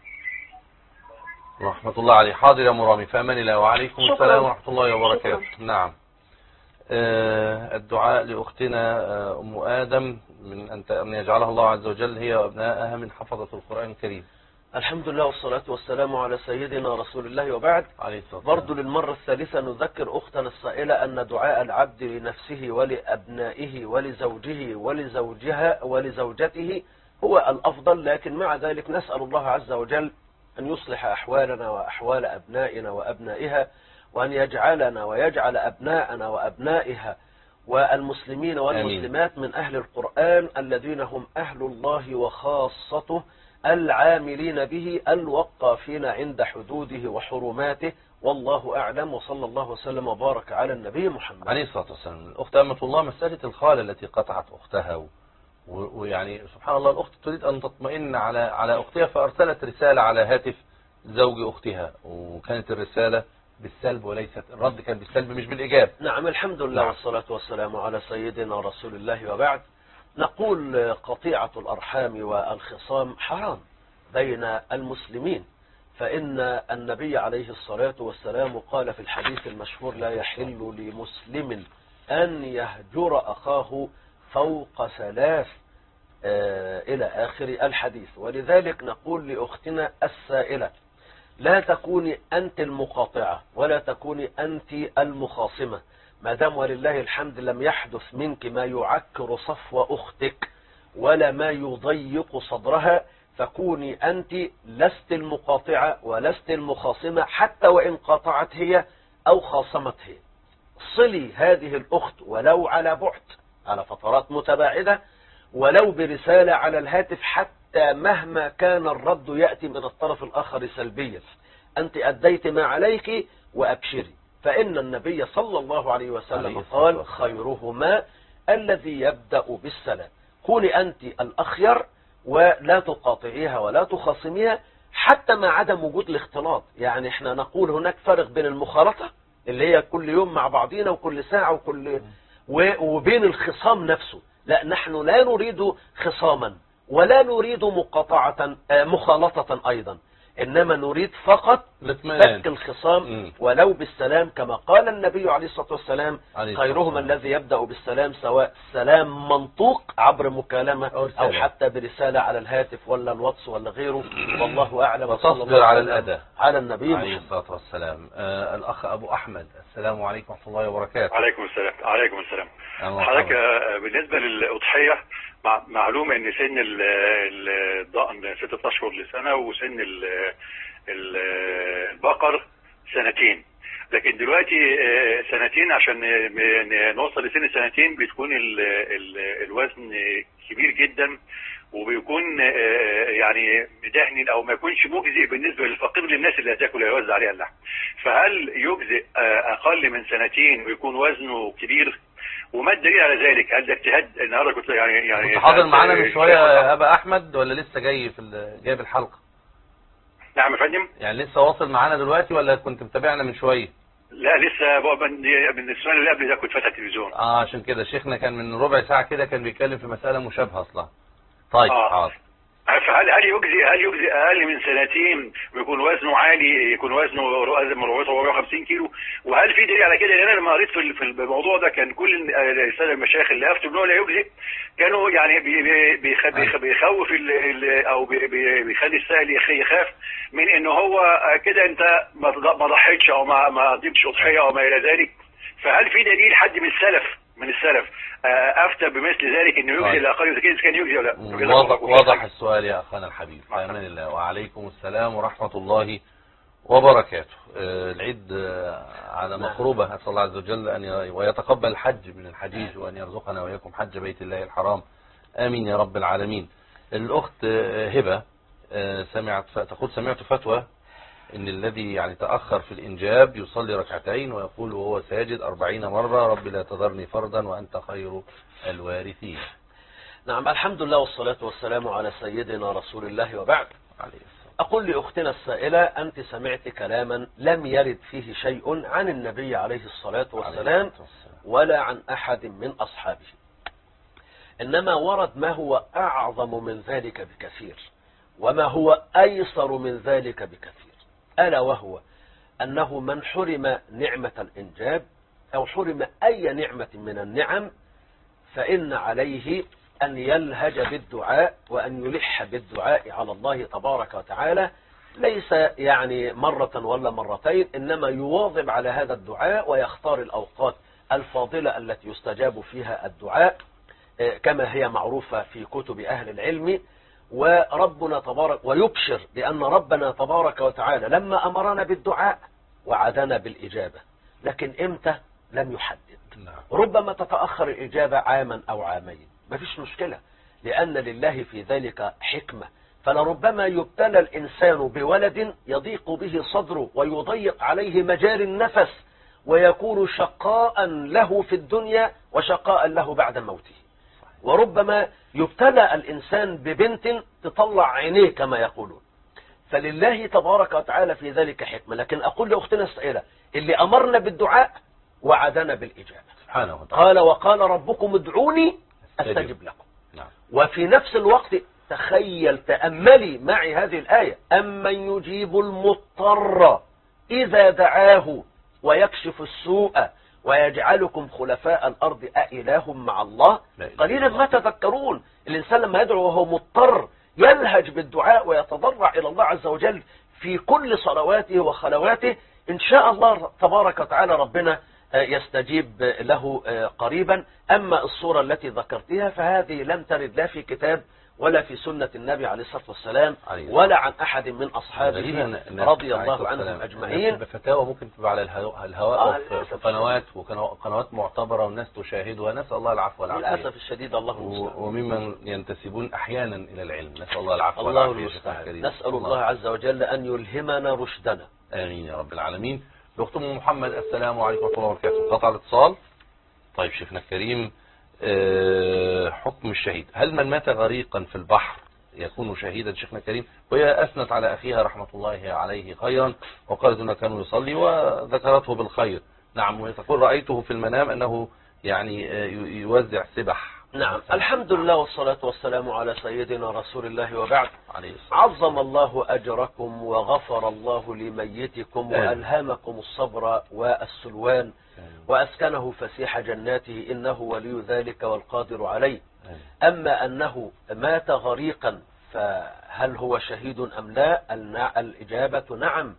Speaker 1: رحمة الله عليه. حاضر يا مرامي في أمان الله. وعليكم السلام ورحمة الله وبركاته. شكرا. نعم. آه الدعاء لأختنا آه أم آدم من أن يجعلها الله عز وجل هي وأبنائها من حفظة القرآن الكريم.
Speaker 2: الحمد لله والصلاة والسلام على سيدنا رسول الله وبعد. برضو للمرة الثالثة نذكر أختنا السائلة أن دعاء العبد لنفسه ولأبنائه ولزوجه ولزوجها ولزوجته هو الأفضل، لكن مع ذلك نسأل الله عز وجل أن يصلح أحوالنا وأحوال أبنائنا وأبنائها، وأن يجعلنا ويجعل أبناءنا وأبنائها والمسلمين والمسلمات من أهل القرآن الذين هم أهل الله وخاصته العاملين به الوقافين عند حدوده وحرماته. والله أعلم، وصلى الله وسلم وبارك على النبي محمد
Speaker 1: عليه الصلاة والسلام. الأخت أمة الله، مسألة الخالة التي قطعت أختها و... ويعني سبحان الله الأخت تريد أن تطمئن على على أختها، فأرسلت رسالة على هاتف زوج أختها، وكانت الرسالة بالسلب وليست الرد كان بالسلب مش بالإجابة.
Speaker 2: نعم، الحمد لله. نعم. والصلاة والسلام على سيدنا رسول الله، وبعد. نقول قطيعة الأرحام والخصام حرام بين المسلمين، فإن النبي عليه الصلاة والسلام قال في الحديث المشهور: لا يحل لمسلم أن يهجر أخاه فوق ثلاث آه إلى آخر الحديث. ولذلك نقول لأختنا السائلة: لا تكوني أنت المقاطعة ولا تكوني أنت المخاصمة، ما دام ولله الحمد لم يحدث منك ما يعكر صفو أختك ولا ما يضيق صدرها، فكوني أنت لست المقاطعة ولست المخاصمة، حتى وإن قاطعت هي أو خاصمت هي. صلي هذه الأخت ولو على بعد، على فترات متباعدة، ولو برسالة على الهاتف، حتى مهما كان الرد يأتي من الطرف الآخر سلبيا. أنت أديت ما عليك وأبشري، فإن النبي صلى الله عليه وسلم قال: خيرهما الذي يبدأ بالسلام. كوني أنت الأخير ولا تقاطعيها ولا تخاصميها، حتى مع عدم وجود الاختلاط. يعني احنا نقول هناك فرق بين المخالطة اللي هي كل يوم مع بعضينا وكل ساعة وكل وبين الخصام نفسه. لا، نحن لا نريد خصاما ولا نريد مقاطعة مخالطة أيضا، إنما نريد فقط فك الخصام ولو بالسلام، كما قال النبي عليه الصلاة والسلام: خيرهما الذي يبدأ بالسلام، سواء سلام منطوق عبر مكالمة أو, أو حتى برسالة على الهاتف ولا الواتس ولا غيره. والله أعلم.
Speaker 1: وتصبر على الأذى
Speaker 2: على النبي
Speaker 1: عليه الصلاة والسلام. آه الأخ أبو أحمد، السلام عليكم ورحمة الله وبركاته.
Speaker 12: عليكم السلام. عليكم السلام. حضرتك بالنسبة للأضحية، معلومة ان سن الضأن ستة اشهر لسنة، وسن البقر سنتين. لكن دلوقتي سنتين، عشان نوصل لسن سنتين بتكون الوزن كبير جدا، وبيكون يعني مدهن او ما يكونش مجزئ بالنسبة للفقير، للناس اللي هتاكل هيوزع عليها اللحم. فهل يجزئ اقل من سنتين ويكون وزنه كبير؟ وما الدليل على ذلك؟ هل ده اجتهاد؟ النهارده كنت يعني يعني
Speaker 1: كنت حاضر معانا من شويه يا ابا احمد، ولا لسه جاي في جاي بالحلقه؟
Speaker 12: نعم يا فندم.
Speaker 1: يعني لسه واصل معانا دلوقتي ولا كنت متابعنا من شويه؟
Speaker 12: لا لسه من السؤال اللي قبل ده كنت فاتح التلفزيون.
Speaker 1: اه عشان كده شيخنا كان من ربع ساعه كده كان بيتكلم في مساله مشابهه اصلا. طيب حاضر.
Speaker 12: آه. فهل هل يجزي هل يجزي اقل من سنتين ويكون وزنه عالي، يكون وزنه رؤوسه أربعمائة وخمسين كيلو؟ وهل في دليل على كده؟ لان انا لما قريت في الموضوع ده كان كل الساده المشايخ اللي افتوا انه لا يجزي كانوا يعني بيخوف او بيخلي السائل يخاف من ان هو كده انت ما ضحيتش او ما ما قدمتش اضحيه او ما الى ذلك. فهل في دليل حد من السلف من السلف افتى بمثل ذلك انه يجزي الاقل؟ اذا كان يجزي ولا لا؟
Speaker 1: واضح, واضح السؤال يا اخانا الحبيب. في امان الله. وعليكم السلام ورحمه الله وبركاته. العيد على مقربه، اسال الله عز وجل ان ويتقبل الحج من الحجيج، وان يرزقنا واياكم حج بيت الله الحرام، امين يا رب العالمين. الاخت هبه سمعت تقول: سمعت فتوى ان الذي يعني تأخر في الإنجاب يصلي ركعتين ويقول وهو ساجد أربعين مرة: رب لا تذرني فردا وأنت خير الوارثين.
Speaker 2: نعم، الحمد لله والصلاة والسلام على سيدنا رسول الله، وبعد. أقول لأختنا السائلة: أنت سمعت كلاما لم يرد فيه شيء عن النبي عليه الصلاة والسلام ولا عن أحد من أصحابه، إنما ورد ما هو أعظم من ذلك بكثير، وما هو أيسر من ذلك بكثير، ألا وهو أنه من حرم نعمة الإنجاب أو حرم أي نعمة من النعم، فإن عليه أن يلهج بالدعاء وأن يلح بالدعاء على الله تبارك وتعالى، ليس يعني مرة ولا مرتين، إنما يواظب على هذا الدعاء ويختار الأوقات الفاضلة التي يستجاب فيها الدعاء كما هي معروفة في كتب أهل العلم. وربنا تبارك ويبشر لأن ربنا تبارك وتعالى لما أمرنا بالدعاء وعدنا بالإجابة، لكن إمتى لم يحدد. ربما تتأخر الإجابة عاما أو عامين، ما فيش مشكلة، لأن لله في ذلك حكمة. فلربما يبتلى الإنسان بولد يضيق به صدره ويضيق عليه مجال النفس ويكون شقاء له في الدنيا وشقاء له بعد موته. وربما يبتلى الإنسان ببنت تطلع عينيه كما يقولون. فلله تبارك وتعالى في ذلك حكمة. لكن أقول لأختنا السائلة اللي أمرنا بالدعاء وعدنا بالإجابة
Speaker 1: سبحانه وتعالى.
Speaker 2: قال وقال ربكم ادعوني أستجب لكم.
Speaker 1: نعم.
Speaker 2: وفي نفس الوقت تخيل تأملي معي هذه الآية أمن يجيب المضطر إذا دعاه ويكشف السوء ويجعلكم خلفاء الأرض أإله مع الله قليلا ما تذكرون. الإنسان لما يدعو وهو مضطر يلهج بالدعاء ويتضرع إلى الله عز وجل في كل صلواته وخلواته، إن شاء الله تبارك وتعالى ربنا يستجيب له قريبا. أما الصورة التي ذكرتها فهذه لم ترد لا في كتاب ولا في سنة النبي عليه الصلاة والسلام ولا عن أحد من أصحابه رضي الله عنهم أجمعين.
Speaker 1: بفتاوى ممكن تبقى على الهواء في قنوات وقنوات معتبرة والناس تشاهدها، نسأل الله العفو والعافية.
Speaker 2: للأسف الشديد الله المستعان.
Speaker 1: وممن ينتسبون أحيانا إلى العلم، نسأل الله العفو
Speaker 2: الله
Speaker 1: والعافية.
Speaker 2: المستعان. نسأل الله عز وجل أن يلهمنا رشدنا.
Speaker 1: آمين يا رب العالمين. الأخت أم محمد السلام عليكم ورحمة الله وبركاته. قطع الاتصال. طيب شيخنا الكريم، حكم الشهيد، هل من مات غريقا في البحر يكون شهيدا شيخنا الكريم؟ وهي أثنت على أخيها رحمة الله عليه خيرا وقالت أنه كان يصلي وذكرته بالخير. نعم. وهي تقول رأيته في المنام أنه يعني يوزع سبح.
Speaker 2: نعم. الحمد لله والصلاة والسلام على سيدنا رسول الله وبعد. عظم الله أجركم وغفر الله لميتكم وألهمكم الصبر والسلوان وأسكنه فسيح جناته إنه ولي ذلك والقادر عليه. أما أنه مات غريقا فهل هو شهيد أم لا؟ الإجابة نعم.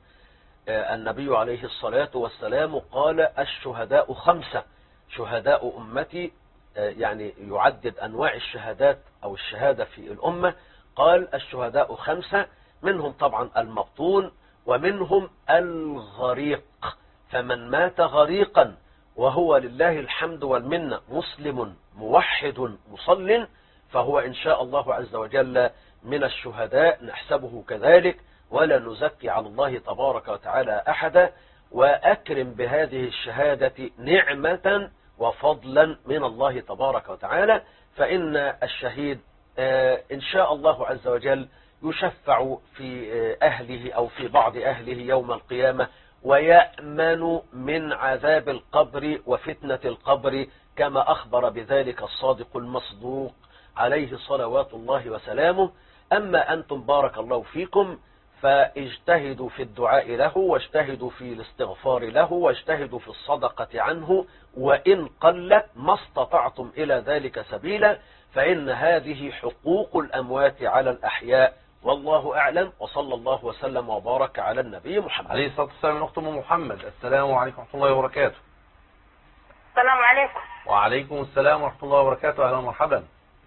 Speaker 2: النبي عليه الصلاة والسلام قال الشهداء خمسة، شهداء أمتي، يعني يعدد أنواع الشهادات أو الشهادة في الأمة. قال الشهداء خمسة، منهم طبعا المبطون ومنهم الغريق. فمن مات غريقا وهو لله الحمد والمنة مسلم موحد مصل فهو إن شاء الله عز وجل من الشهداء، نحسبه كذلك ولا نزكي على الله تبارك وتعالى أحدا. وأكرم بهذه الشهادة نعمة وفضلا من الله تبارك وتعالى، فإن الشهيد إن شاء الله عز وجل يشفع في أهله أو في بعض أهله يوم القيامة ويأمن من عذاب القبر وفتنة القبر كما أخبر بذلك الصادق المصدوق عليه صلوات الله وسلامه. أما أنتم بارك الله فيكم فاجتهدوا في الدعاء له واجتهدوا في الاستغفار له واجتهدوا في الصدقة عنه، وإن قلت ما استطعتم إلى ذلك سبيلا، فإن هذه حقوق الأموات على الأحياء. والله أعلم، وصلى الله وسلم وبارك على النبي محمد
Speaker 1: عليه الصلاة والسلام. أخت أم محمد السلام عليكم ورحمة الله وبركاته.
Speaker 4: السلام عليكم.
Speaker 1: وعليكم السلام ورحمة الله وبركاته. أهلا ومرحبا.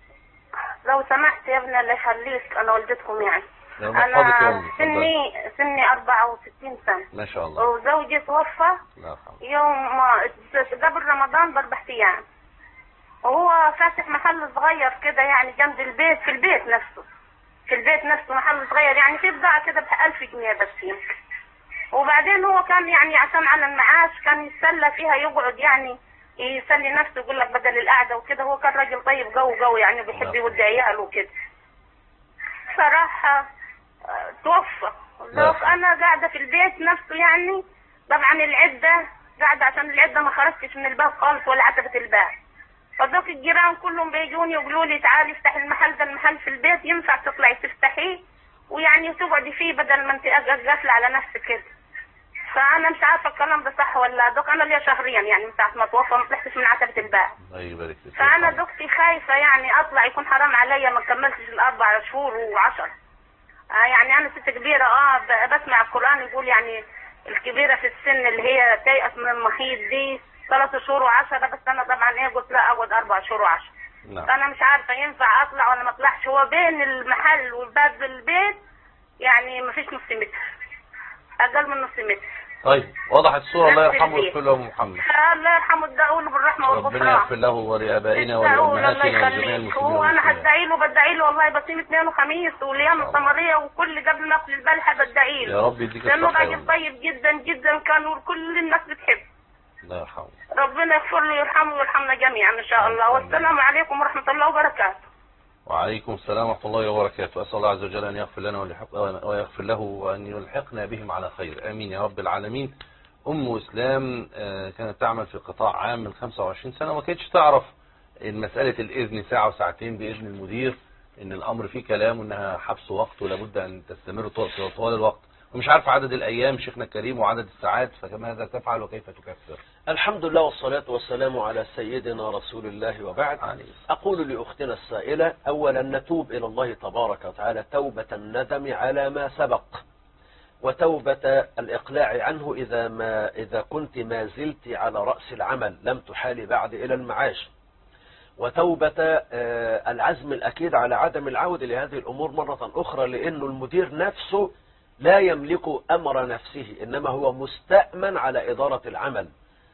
Speaker 4: لو سمحت يا ابني الله يخليك، أنا والدتكم يعني.
Speaker 1: أنا
Speaker 4: سني سني أربعة وستين سنة
Speaker 1: ما شاء الله،
Speaker 4: وزوجي توفى يوم قبل رمضان بأربع أيام، وهو فاتح محل صغير كده يعني جنب البيت، في البيت نفسه في البيت نفسه محل صغير يعني في بضاعة كده بألف جنيه بس يمكن. وبعدين هو كان يعني عشان على المعاش كان يتسلى فيها، يقعد يعني يسلي نفسه، يقول لك بدل القعدة وكده. هو كان راجل طيب قوي قوي يعني بيحب يودي عياله وكده. صراحة توفى. أنا قاعدة في البيت نفسه يعني، طبعا العدة قاعدة عشان العدة ما خرجتش من الباب خالص ولا عتبة الباب. فذوك الجيران كلهم بيجوني يقولوا لي تعالي افتحي المحل ده، المحل في البيت ينفع تطلعي تفتحيه ويعني تقعدي فيه بدل ما انت قافلة على نفسك كده. فأنا مش عارفة الكلام ده صح ولا دوك. أنا ليا شهريا يعني من ساعة ما توفى ما طلعتش من عتبة الباب.
Speaker 1: الله يبارك فيك.
Speaker 4: فأنا دوكتي خايفة يعني أطلع يكون حرام عليا ما كملتش الأربع شهور وعشر. آه يعني أنا ست كبيرة اه بسمع القرآن يقول يعني الكبيرة في السن اللي هي تيأس من المخيط دي ثلاث شهور وعشرة، بس أنا طبعا إيه قلت لا أقعد أربع شهور وعشرة.
Speaker 1: نعم.
Speaker 13: فانا مش عارفه ينفع اطلع ولا ما اطلعش. هو بين المحل والباب البيت يعني ما فيش نص متر، اقل من نص متر.
Speaker 1: طيب وضحت الصورة. الله يرحمه ويغفر له محمد.
Speaker 13: الله يرحمه، ادعوا له بالرحمه والغفران.
Speaker 1: ربنا يغفر له ولآبائنا ولأمهاتنا وجميع المسلمين.
Speaker 13: وانا هدعي له بدعي له والله، بصيم اثنين وخميس والايام القمريه وكل قبل ما اقفل البلحه بدعي له.
Speaker 1: يا رب يديك الصحة.
Speaker 13: لانه راجل طيب جدا جدا، كانوا كل الناس بتحب.
Speaker 1: الله يرحمه.
Speaker 13: ربنا يغفر له ويرحمه ويرحمنا جميعا ان شاء الله. والسلام عليكم ورحمه الله وبركاته.
Speaker 1: وعليكم السلام ورحمة الله وبركاته. أسأل الله عز وجل أن يغفر لنا ويغفر له وأن يلحقنا بهم على خير، آمين يا رب العالمين. أم إسلام كانت تعمل في قطاع عام من خمسة وعشرين سنة، وما كانتش تعرف إن مسألة الإذن ساعة وساعتين بإذن المدير إن الأمر فيه كلام وإنها حبس وقت ولابد أن تستمر طوال الوقت، ومش عارف عدد الأيام شيخنا الكريم وعدد الساعات، فماذا تفعل وكيف تكفر؟
Speaker 2: الحمد لله والصلاة والسلام على سيدنا رسول الله وبعد. أقول لأختنا السائلة: أولا نتوب إلى الله تبارك وتعالى توبة الندم على ما سبق، وتوبة الإقلاع عنه إذا ما إذا كنت ما زلت على رأس العمل لم تحالي بعد إلى المعاش، وتوبة العزم الأكيد على عدم العودة لهذه الأمور مرة أخرى، لأنه المدير نفسه لا يملك أمر نفسه، إنما هو مستأمن على إدارة العمل.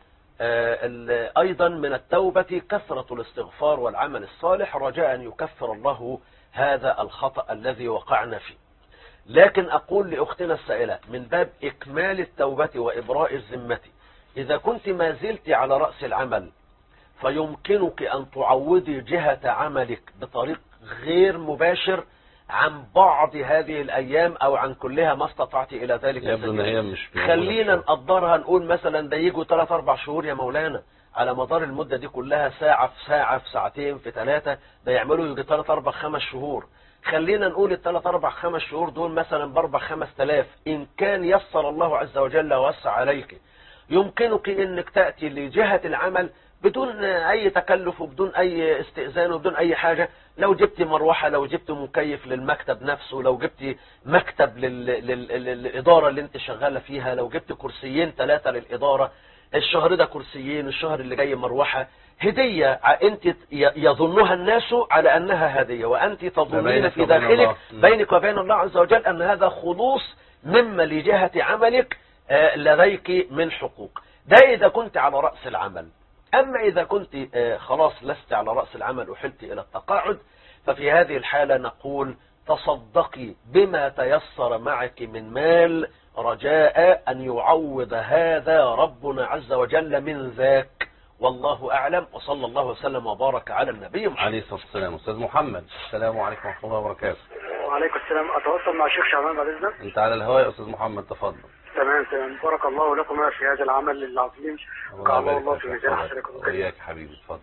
Speaker 2: أيضا من التوبة كثرة الاستغفار والعمل الصالح رجاء أن يكفر الله هذا الخطأ الذي وقعنا فيه. لكن أقول لأختنا السائلة من باب إكمال التوبة وإبراء الذمة، إذا كنت ما زلت على رأس العمل فيمكنك أن تعوضي جهة عملك بطريق غير مباشر عن بعض هذه الأيام أو عن كلها ما استطعت إلى ذلك.
Speaker 1: يبدو ان هي مش
Speaker 2: خلينا نقدرها، نقول مثلا ده يجوا ثلاث أربع شهور يا مولانا، على مدار المدة دي كلها ساعة في ساعة في ساعتين في ثلاثة، ده يعملوا يجي ثلاث أربع خمس شهور. خلينا نقول الثلاث أربع خمس شهور دول مثلا بأربع خمس تلاف، إن كان يسر الله عز وجل ووسع عليك يمكنك إنك تأتي لجهة العمل بدون أي تكلف وبدون أي استئذان وبدون أي حاجة. لو جبت مروحة، لو جبت مكيف للمكتب نفسه، لو جبت مكتب لل... لل... للإدارة اللي انت شغالة فيها، لو جبت كرسيين ثلاثة للإدارة، الشهر ده كرسيين، الشهر اللي جاي مروحة، هدية انت يظنها الناس على أنها هدية، وأنت تظنين في داخلك بينك وبين الله عز وجل أن هذا خلوص مما لجهة عملك لديك من حقوق. ده إذا كنت على رأس العمل. أما إذا كنت خلاص لست على رأس العمل وحلت إلى التقاعد، ففي هذه الحالة نقول تصدقي بما تيسر معك من مال رجاء أن يعوض هذا ربنا عز وجل من ذاك، والله أعلم. وصلى الله وسلم وبارك على النبي محمد
Speaker 1: عليه الصلاة والسلام. أستاذ محمد، السلام عليكم ورحمة الله وبركاته.
Speaker 14: وعليكم السلام. أتواصل مع الشيخ شعبان بعد إذنك؟
Speaker 1: أنت على الهواء يا أستاذ محمد، تفضل.
Speaker 14: تمام تمام. بارك الله لكم في هذا العمل العظيم، وجعل الله في ميزان حسناتكم.
Speaker 1: وإياك حبيبي، اتفضل.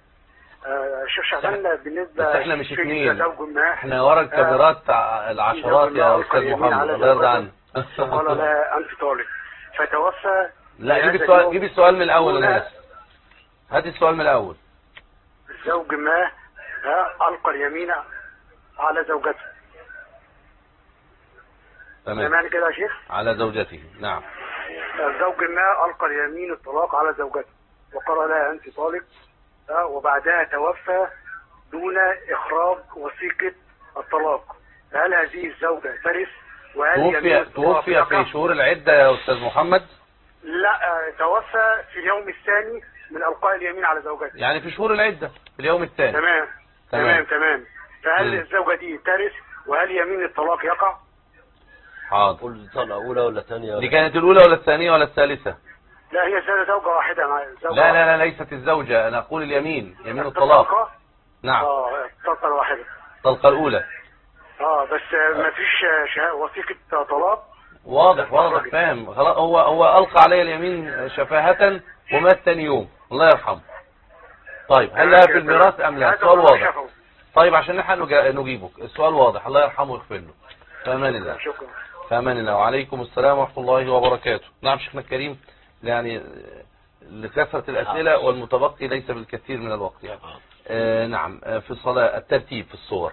Speaker 14: الشيخ شعبان بالنسبة
Speaker 1: بس احنا مش اثنين، احنا ورا الكاميرات العشرات يا أستاذ محمد، الله يرضى عنك.
Speaker 14: قال لها أنت طالب فتوفى.
Speaker 1: لا جيب السؤال، جيب السؤال من الأول. أنا آسف، هات السؤال من الأول.
Speaker 14: زوج ما ألقى اليمين على زوجته.
Speaker 1: تمام.
Speaker 14: تمام كده يا شيخ؟
Speaker 1: على زوجته، نعم.
Speaker 14: زوج ما ألقى اليمين الطلاق على زوجته وقال لها أنت طالق، وبعدها توفى دون إخراج وثيقة الطلاق، هل هذه الزوجة ترث؟ وهل
Speaker 1: توفي توفي في شهور العدة يا أستاذ محمد؟
Speaker 14: لا، توفى في اليوم الثاني من ألقاء اليمين على زوجته،
Speaker 1: يعني في شهور العدة في اليوم الثاني.
Speaker 14: تمام تمام تمام. فهل م. الزوجة دي ترث؟ وهل يمين الطلاق يقع؟
Speaker 1: حاضر.
Speaker 2: قول طلقة أولى ولا ثانية؟
Speaker 1: دي كانت الأولى ولا الثانية ولا الثالثة؟
Speaker 14: لا، هي زوجة واحدة مع زوجة.
Speaker 1: لا لا لا ليست الزوجة، أنا أقول اليمين، يمين الطلاق. نعم.
Speaker 14: اه الطلقة الواحدة.
Speaker 1: الطلقة الأولى.
Speaker 14: اه بس ما فيش وثيقة طلاق.
Speaker 1: واضح واضح فاهم. خلاص، هو هو ألقى علي اليمين شفاهة ومات ثاني يوم، الله يرحمه. طيب هل لها في الميراث أم لا؟ السؤال واضح. طيب عشان نحن نجيبك، السؤال واضح، الله يرحمه ويغفر له. في أمان الله.
Speaker 14: شكرا.
Speaker 1: في أمان الله. وعليكم السلام ورحمة الله وبركاته. نعم شيخنا الكريم، يعني لكثرة الأسئلة والمتبقي ليس بالكثير من الوقت يعني. آه نعم. في الصلاة الترتيب في الصور،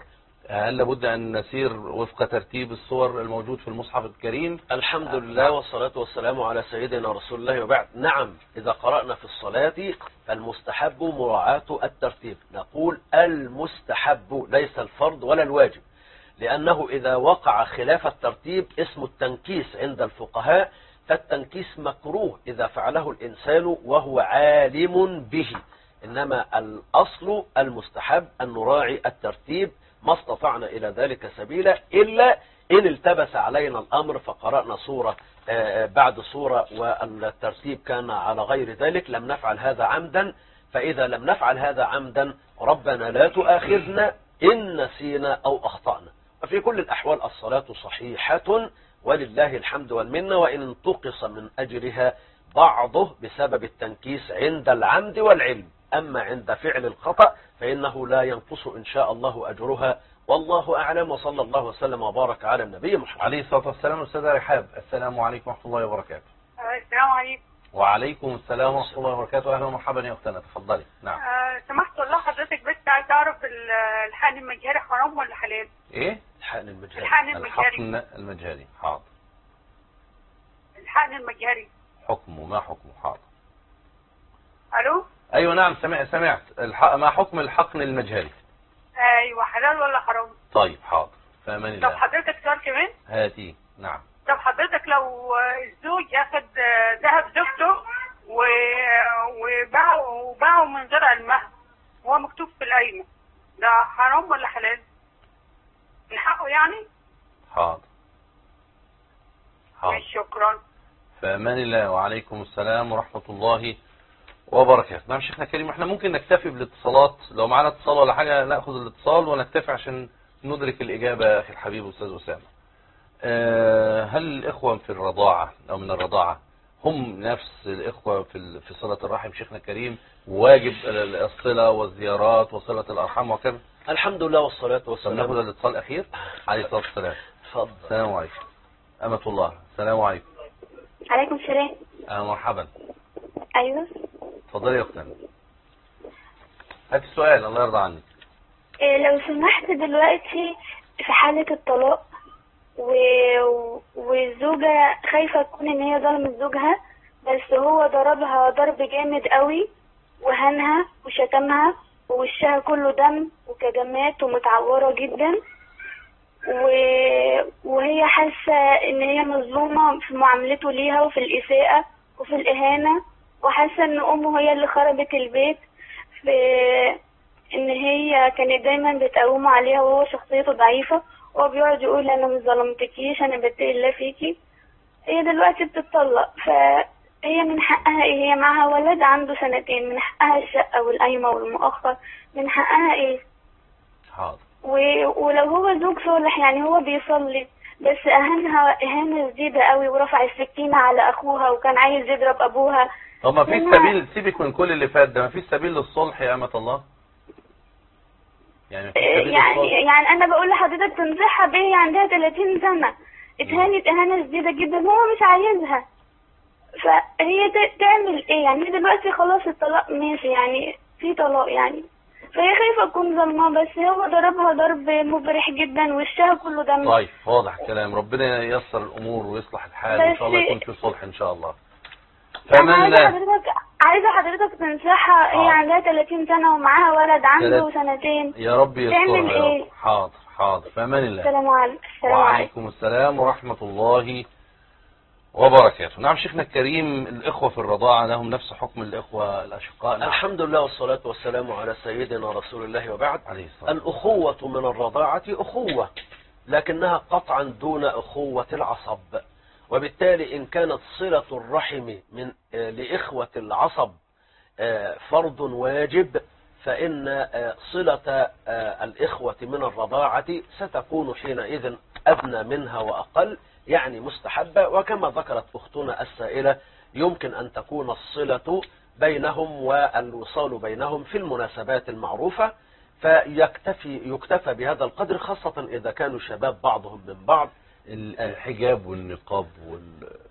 Speaker 1: هل لابد أن نسير وفق ترتيب الصور الموجود في المصحف الكريم؟
Speaker 2: الحمد لله والصلاة والسلام على سيدنا رسول الله وبعد. نعم، إذا قرأنا في الصلاة فالمستحب مراعاة الترتيب. نقول المستحب ليس الفرض ولا الواجب، لأنه إذا وقع خلاف الترتيب اسم التنكيس عند الفقهاء، فالتنكيس مكروه إذا فعله الإنسان وهو عالم به. إنما الأصل المستحب أن نراعي الترتيب ما استطعنا إلى ذلك سبيلا، إلا إن التبس علينا الأمر فقرأنا صورة بعد صورة والترتيب كان على غير ذلك، لم نفعل هذا عمدا. فإذا لم نفعل هذا عمدا ربنا لا تؤاخذنا إن نسينا أو أخطأنا. وفي كل الأحوال الصلاة صحيحة ولله الحمد والمنة، وإن انتقص من أجرها بعضه بسبب التنكيس عند العمد والعلم. أما عند فعل الخطأ فإنه لا ينقص إن شاء الله أجرها، والله أعلم. وصلى الله وسلم وبارك على النبي محمد
Speaker 1: عليه الصلاة والسلام. أستاذة رحاب، السلام عليكم ورحمة الله وبركاته.
Speaker 5: السلام عليكم.
Speaker 1: وعليكم السلام ورحمة الله وبركاته. أهلا ومرحبا يا أختنا، تفضلي. نعم.
Speaker 5: آه، سمحت الله حضرتك بس عايز أعرف الحقن المجهري حرام ولا حلال؟
Speaker 1: إيه؟
Speaker 2: الحقن المجهري.
Speaker 5: الحقن المجهري.
Speaker 1: الحقن المجهري، حاضر.
Speaker 5: الحقن المجهري
Speaker 1: حكمه، ما حكمه؟ حاضر.
Speaker 5: ألو؟
Speaker 1: أيوة نعم، سمع سمعت. الحق ما حكم الحقن المجهري؟
Speaker 5: أيوة، حلال ولا حرام؟
Speaker 1: طيب حاضر، فأمان الله.
Speaker 5: طب حضرتك سؤال كمان؟
Speaker 1: هاتي. نعم.
Speaker 5: طب حضرتك لو الزوج أخد ذهب زوجته وباعه وباعه من غير علمها وهو مكتوب في القايمة، ده حرام ولا حلال؟ من حقه يعني؟
Speaker 1: حاضر حاضر.
Speaker 5: شكرا.
Speaker 1: فأمان الله. وعليكم السلام ورحمة الله وبركاته. نعم شيخنا كريم، احنا ممكن نكتفي بالاتصالات، لو معنا اتصال ولا حاجة نأخذ الاتصال ونكتفي عشان ندرك الإجابة يا أخي الحبيب أستاذ أسامة. أه هل الإخوة في الرضاعة أو من الرضاعة هم نفس الإخوة في في صلة الرحم شيخنا كريم، واجب الصلة والزيارات وصلة الأرحام وكذا؟
Speaker 2: الحمد لله والصلاة والسلام.
Speaker 1: ناخذ الاتصال الأخير عليه الصلاة والسلام.
Speaker 2: اتفضل.
Speaker 1: السلام عليكم. أمة الله، السلام عليكم.
Speaker 6: عليكم السلام.
Speaker 1: أهلا مرحبا.
Speaker 6: أيوه.
Speaker 1: اتفضلي يا أختنا. هات السؤال، الله يرضى عنك.
Speaker 6: إيه لو سمحت، دلوقتي في حالة الطلاق و... والزوجة خايفة تكون ان هي ظلمت زوجها، بس هو ضربها ضرب جامد قوي وهنها وشتمها ووشها كله دم وكدمات ومتعورة جدا، و... وهي حاسة ان هي مظلومة في معاملته ليها وفي الإساءة وفي الإهانة، وحاسة ان امه هي اللي خربت البيت، في ان هي كانت دايما بتقومه عليها وهو شخصيته ضعيفة، وهو بيقعد يقول انا مش ظلمتكيش، انا بتقي الله فيكي. هي دلوقتي بتطلق، فهي من حقها ايه؟ هي معاها ولد عنده سنتين، من حقها الشقة والقايمة والمؤخر، من حقها ايه؟
Speaker 1: حاضر.
Speaker 6: ولو هو زوج صالح يعني هو بيصلي بس اهانها اهانة شديدة قوي ورفع السكينة على اخوها وكان عايز يضرب ابوها.
Speaker 1: طب ما فيش سبيل، سيبك من كل اللي فات ده، ما فيش سبيل للصلح يا أمة الله؟ يعني
Speaker 6: يعني, يعني انا بقول لحضرتك تنصحها بيه، هي عندها ثلاثين سنة، اتهانت اهانة شديدة جدا، هو مش عايزها، فهي تعمل ايه؟ يعني دلوقتي خلاص الطلاق ماشي، يعني في طلاق يعني، فهي خايفة تكون ظلمة، بس هو ضربها ضرب مبرح جدا وشها كله دم.
Speaker 1: طيب واضح الكلام، ربنا ييسر الامور ويصلح الحال ان شاء الله، يكون في صلح ان شاء الله.
Speaker 6: فمن عايزة حضرتك عايزة حضرتك تنصحها، هي عندها ثلاثين سنة ومعاها ولد عنده سنتين،
Speaker 1: يا رب يسترها.
Speaker 6: تعمل ايه؟
Speaker 1: حاضر حاضر، فامان الله.
Speaker 6: السلام عليكم.
Speaker 1: وعليكم السلام ورحمة الله وبركاته. نعم شيخنا الكريم، الإخوة في الرضاعة لهم نفس حكم الإخوة الأشقاء؟ نعم.
Speaker 2: الحمد لله والصلاة والسلام على سيدنا رسول الله وبعد.
Speaker 1: عليه الصلاة.
Speaker 2: الأخوة من الرضاعة أخوة، لكنها قطعا دون أخوة العصب، وبالتالي إن كانت صلة الرحم من لإخوة العصب فرض واجب، فإن صلة الإخوة من الرضاعة ستكون حينئذ أدنى منها وأقل، يعني مستحبة. وكما ذكرت أختنا السائلة، يمكن أن تكون الصلة بينهم والوصال بينهم في المناسبات المعروفة، فيكتفي يكتفى بهذا القدر، خاصة إذا كانوا شباب بعضهم من بعض.
Speaker 1: الحجاب والنقاب وال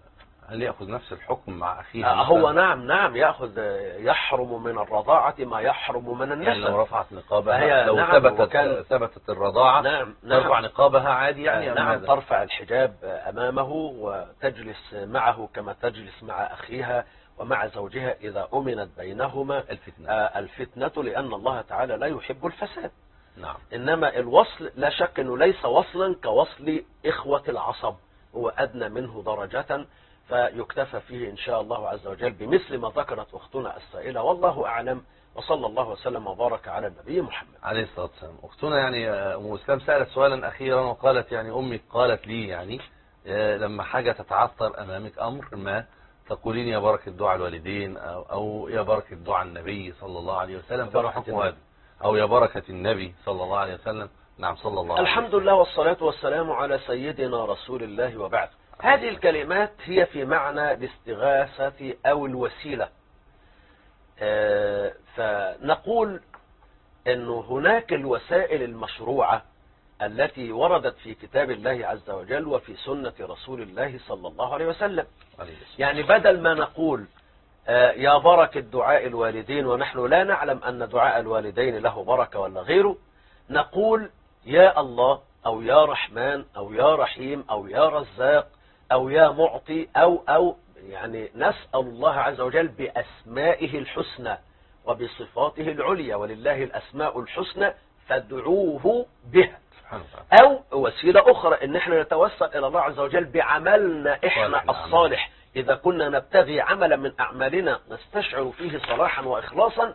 Speaker 1: هل يأخذ نفس الحكم مع أخيه؟
Speaker 2: آه هو نعم نعم يأخذ يحرم من الرضاعة ما يحرم من النسب.
Speaker 1: يعني لو رفعت نقابها
Speaker 2: فهي
Speaker 1: لو
Speaker 2: نعم
Speaker 1: ثبتت
Speaker 2: وكان
Speaker 1: ثبتت الرضاعة
Speaker 2: نعم
Speaker 1: ترفع
Speaker 2: نعم
Speaker 1: نقابها عادي يعني؟
Speaker 2: آه نعم ترفع الحجاب أمامه وتجلس معه كما تجلس مع أخيها ومع زوجها إذا أمنت بينهما
Speaker 1: الفتنة.
Speaker 2: آه الفتنة لأن الله تعالى لا يحب الفساد.
Speaker 1: نعم.
Speaker 2: إنما الوصل لا شك أنه ليس وصلا كوصل إخوة العصب، هو أدنى منه درجة، فيكتفى فيه إن شاء الله عز وجل بمثل ما ذكرت أختنا السائلة، والله أعلم، وصلى الله وسلم وبارك على النبي محمد
Speaker 1: عليه الصلاة والسلام. أختنا يعني أم إسلام سألت سؤالا أخيرا وقالت يعني أمي قالت لي يعني لما حاجة تتعثر أمامك أمر ما تقولين يا بركة دعاء الوالدين أو, أو يا بركة دعاء النبي صلى الله عليه وسلم، فما حكم هذا؟ أو يا بركة النبي صلى الله عليه وسلم. نعم صلى الله عليه وسلم.
Speaker 2: الحمد لله والصلاة والسلام على سيدنا رسول الله وبعد. هذه الكلمات هي في معنى الاستغاثة أو الوسيلة. فنقول أن هناك الوسائل المشروعة التي وردت في كتاب الله عز وجل وفي سنة رسول الله صلى الله عليه وسلم. يعني بدل ما نقول يا بركة دعاء الوالدين ونحن لا نعلم أن دعاء الوالدين له بركة ولا غيره، نقول يا الله أو يا رحمن أو يا رحيم أو يا رزاق أو يا معطي أو أو يعني نسأل الله عز وجل بأسمائه الحسنى وبصفاته العليا، ولله الأسماء الحسنى فادعوه بها. أو وسيلة أخرى إن احنا نتوسل إلى الله عز وجل بعملنا إحنا الصالح، إذا كنا نبتغي عملا من أعمالنا نستشعر فيه صلاحا وإخلاصا،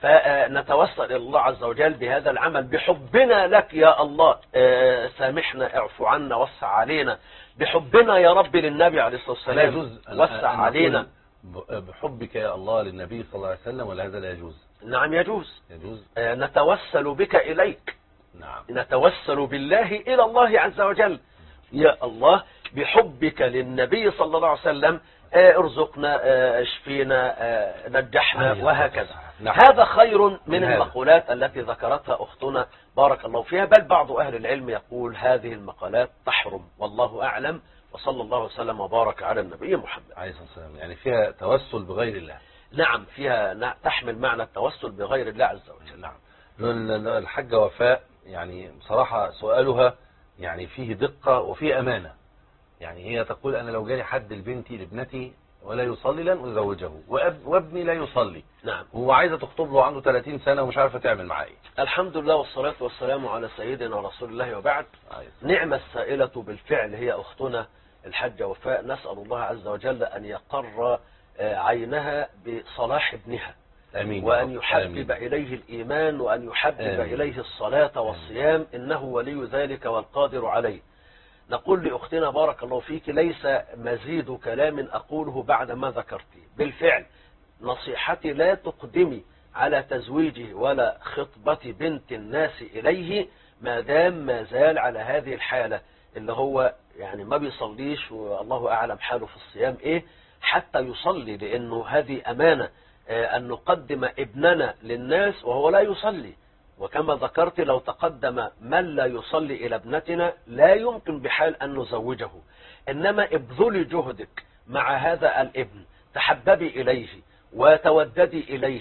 Speaker 2: فنتوسل إلى الله عز وجل بهذا العمل بحبنا لك يا الله، سامحنا اعفو عنا وسع علينا، بحبنا يا رب للنبي عليه الصلاة والسلام وسع علينا،
Speaker 1: بحبك يا الله للنبي صلى الله عليه وسلم، ولا هذا لا يجوز؟
Speaker 2: نعم يجوز.
Speaker 1: يجوز.
Speaker 2: نتوسل بك إليك.
Speaker 1: نعم.
Speaker 2: نتوسل بالله إلى الله عز وجل، يا الله بحبك للنبي صلى الله عليه وسلم ارزقنا اشفينا نجحنا وهكذا.
Speaker 1: نعم.
Speaker 2: هذا خير من
Speaker 1: من
Speaker 2: المقولات التي ذكرتها أختنا بارك الله فيها، بل بعض أهل العلم يقول هذه المقالات تحرم، والله أعلم، وصلى الله وسلم وبارك على النبي محمد
Speaker 1: عليه الصلاة والسلام. يعني فيها توسل بغير الله.
Speaker 2: نعم فيها تحمل معنى التوسل بغير الله عز وجل.
Speaker 1: نعم. الحاجة وفاء يعني بصراحة سؤالها يعني فيه دقة وفيه أمانة. يعني هي تقول أنا لو جالي حد لبنتي لابنتي ولا يصلي لن أزوجه، وابني لا يصلي.
Speaker 2: نعم.
Speaker 1: هو عايزة تخطب له عنده ثلاثين سنة ومش عارفة تعمل معاه ايه.
Speaker 2: الحمد لله والصلاة والسلام على سيدنا رسول الله وبعد. نعم السائلة بالفعل هي أختنا الحاجة وفاء، نسأل الله عز وجل أن يقر عينها بصلاح ابنها.
Speaker 1: آمين.
Speaker 2: وأن يحبب آمين. إليه الإيمان وأن يحبب آمين. إليه الصلاة والصيام، إنه ولي ذلك والقادر عليه. نقول لأختنا بارك الله فيك ليس مزيد كلام أقوله بعد ما ذكرتي، بالفعل نصيحتي لا تقدمي على تزويجه ولا خطبة بنت الناس إليه ما دام ما زال على هذه الحالة اللي هو يعني ما بيصليش والله أعلم حاله في الصيام إيه حتى يصلي، لأنه هذه أمانة أن نقدم ابننا للناس وهو لا يصلي. وكما ذكرت لو تقدم من لا يصلي إلى ابنتنا لا يمكن بحال أن نزوجه، إنما ابذلي جهدك مع هذا الابن، تحببي إليه وتوددي إليه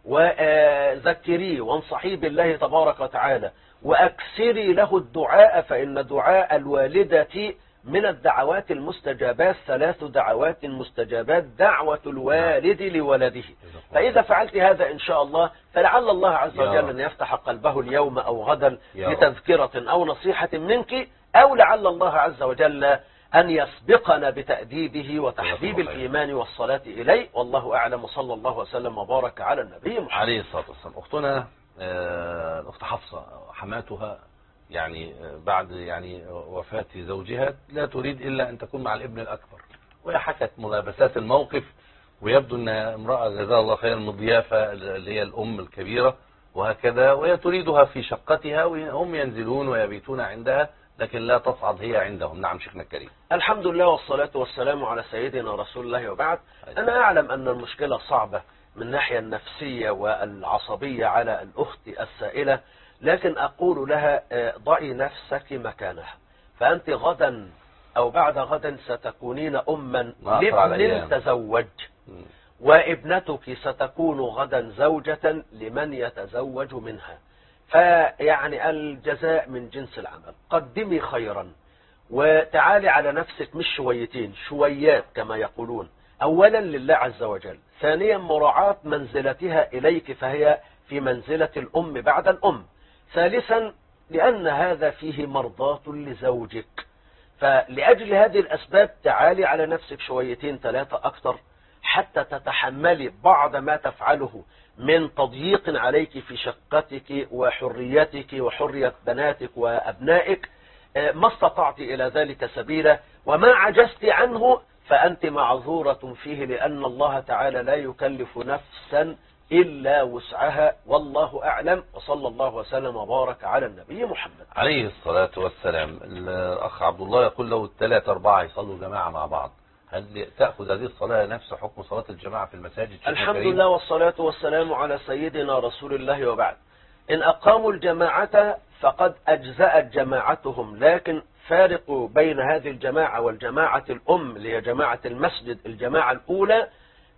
Speaker 2: وذكريه وانصحيه بالله تبارك وتعالى وأكثري له الدعاء، فإن دعاء الوالدة من الدعوات المستجابات، ثلاث دعوات مستجابات، دعوة الوالد لولده. فإذا فعلت هذا إن شاء الله فلعل الله عز وجل أن يفتح قلبه اليوم أو غدا لتذكرة أو نصيحة منك، أو لعل الله عز وجل أن يسبقنا بتأديبه وتحبيب الإيمان والصلاة إليه، والله أعلم، صلى الله وسلم وبارك على النبي محمد
Speaker 1: عليه الصلاة والسلام. أختنا الأخت حفصة حماتها يعني بعد يعني وفاة زوجها لا تريد إلا أن تكون مع الابن الأكبر، وهي حكت ملابسات الموقف، ويبدو أنها امرأة جزاها الله خيرا مضيافة اللي هي الأم الكبيرة وهكذا، وهي تريدها في شقتها وهم ينزلون ويبيتون عندها لكن لا تصعد هي عندهم. نعم شيخنا الكريم.
Speaker 2: الحمد لله والصلاة والسلام على سيدنا رسول الله وبعد. أنا أعلم أن المشكلة صعبة من الناحية النفسية والعصبية على الأخت السائلة، لكن أقول لها ضعي نفسك مكانها، فأنت غدا أو بعد غد ستكونين أما
Speaker 1: نأخر على
Speaker 2: لابن
Speaker 1: الأيام.
Speaker 2: تزوج، وابنتك ستكون غدا زوجة لمن يتزوج منها. فيعني الجزاء من جنس العمل. قدمي خيرا وتعالي على نفسك، مش شويتين، شويات كما يقولون. أولا لله عز وجل، ثانيا مراعاة منزلتها إليك فهي في منزلة الأم بعد الأم، ثالثا لأن هذا فيه مرضاة لزوجك. فلأجل هذه الأسباب تعالي على نفسك شويتين ثلاثة أكثر حتى تتحملي بعض ما تفعله من تضييق عليك في شقتك وحريتك وحرية بناتك وأبنائك، ما استطعت إلى ذلك سبيلا، وما عجزت عنه فأنت معذورة فيه، لأن الله تعالى لا يكلف نفسا إلا وسعها، والله أعلم. وصلى الله وسلم وبارك على النبي محمد
Speaker 1: عليه الصلاة والسلام. الأخ عبد الله يقول لو الثلاثة أربعة يصلوا جماعة مع بعض، هل تأخذ هذه الصلاة نفس حكم صلاة الجماعة في المساجد؟
Speaker 2: الحمد لله والصلاة والسلام على سيدنا رسول الله، وبعد. إن أقاموا الجماعة فقد أجزأت جماعتهم، لكن فارقوا بين هذه الجماعة والجماعة الأم اللي هي جماعة المسجد، الجماعة الأولى،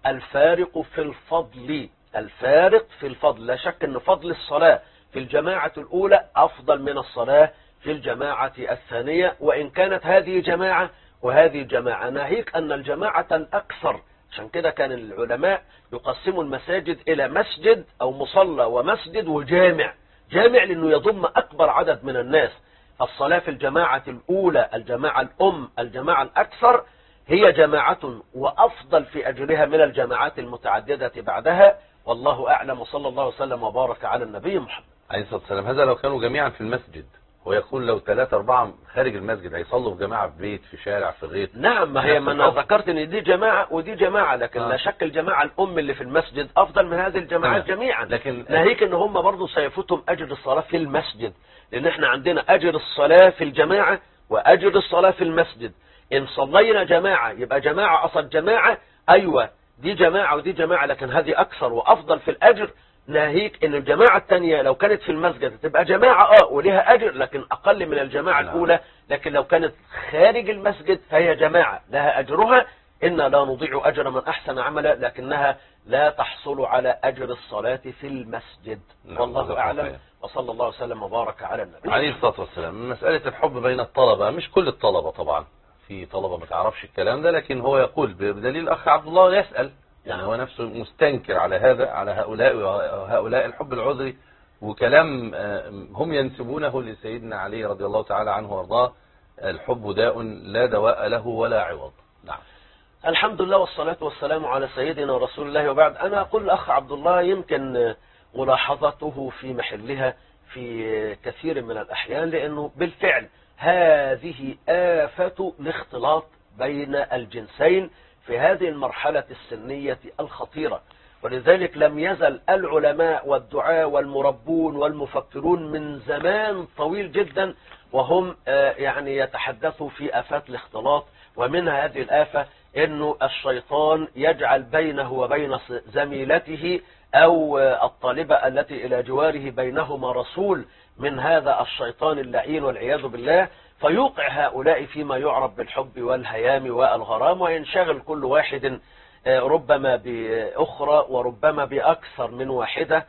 Speaker 2: الفارق في الفضل. الفارق في الفضل، لا شك أن فضل الصلاة في الجماعة الأولى أفضل من الصلاة في الجماعة الثانية، وإن كانت هذه جماعة وهذه جماعة. ناهيك أن الجماعة الأكثر، عشان كده كان العلماء يقسموا المساجد إلى مسجد أو مصلى ومسجد وجامع. جامع لأنه يضم أكبر عدد من الناس. الصلاة في الجماعة الأولى، الجماعة الأم، الجماعة الأكثر، هي جماعة وأفضل في أجرها من الجماعات المتعددة بعدها، والله أعلم. وصلى الله وسلم وبارك على النبي محمد
Speaker 1: عليه الصلاة والسلام. هذا لو كانوا جميعا في المسجد، ويقول لو ثلاثة أربعة خارج المسجد هيصلوا في جماعة في بيت، في شارع، في غيط.
Speaker 2: نعم، ما هي ما أنا ذكرت إن دي جماعة ودي جماعة، لكن آه. لا شك الجماعة الأم اللي في المسجد أفضل من هذه الجماعات آه. جميعا.
Speaker 1: لكن
Speaker 2: ناهيك إن هم برضو سيفوتهم أجر الصلاة في المسجد، لأن إحنا عندنا أجر الصلاة في الجماعة وأجر الصلاة في المسجد. إن صلينا جماعة يبقى جماعة أصل جماعة، أيوة دي جماعة ودي جماعة، لكن هذه أكثر وأفضل في الأجر. ناهيك ان الجماعة الثانية لو كانت في المسجد تبقى جماعة اه ولها اجر، لكن اقل من الجماعة الاولى. لكن لو كانت خارج المسجد فهي جماعة لها اجرها. إنا لا نضيع اجر من احسن عملا، لكنها لا تحصل على اجر الصلاة في المسجد. والله اعلم. وصلى الله وسلم وبارك على النبي
Speaker 1: عليه الصلاة والسلام. مسألة الحب بين الطلبة، مش كل الطلبة طبعا، في طلبة ما تعرفش الكلام ده، لكن هو يقول بدليل الأخ عبد الله يسأل، يعني هو نفسه مستنكر على هذا، على هؤلاء وهؤلاء الحب العذري، وكلام هم ينسبونه لسيدنا علي رضي الله تعالى عنه وارضاه: الحب داء لا دواء له ولا عوض. نعم.
Speaker 2: الحمد لله والصلاة والسلام على سيدنا رسول الله، وبعد. أنا أقول الأخ عبد الله يمكن ملاحظته في محلها في كثير من الأحيان، لأنه بالفعل هذه آفة الاختلاط بين الجنسين في هذه المرحلة السنية الخطيرة. ولذلك لم يزل العلماء والدعاء والمربون والمفكرون من زمان طويل جدا وهم يعني يتحدثوا في آفات الاختلاط. ومنها هذه الآفة انه الشيطان يجعل بينه وبين زميلته او الطالبة التي الى جواره بينهما رسول من هذا الشيطان اللعين والعياذ بالله، فيوقع هؤلاء فيما يعرف بالحب والهيام والغرام، وينشغل كل واحد ربما بأخرى وربما بأكثر من واحدة.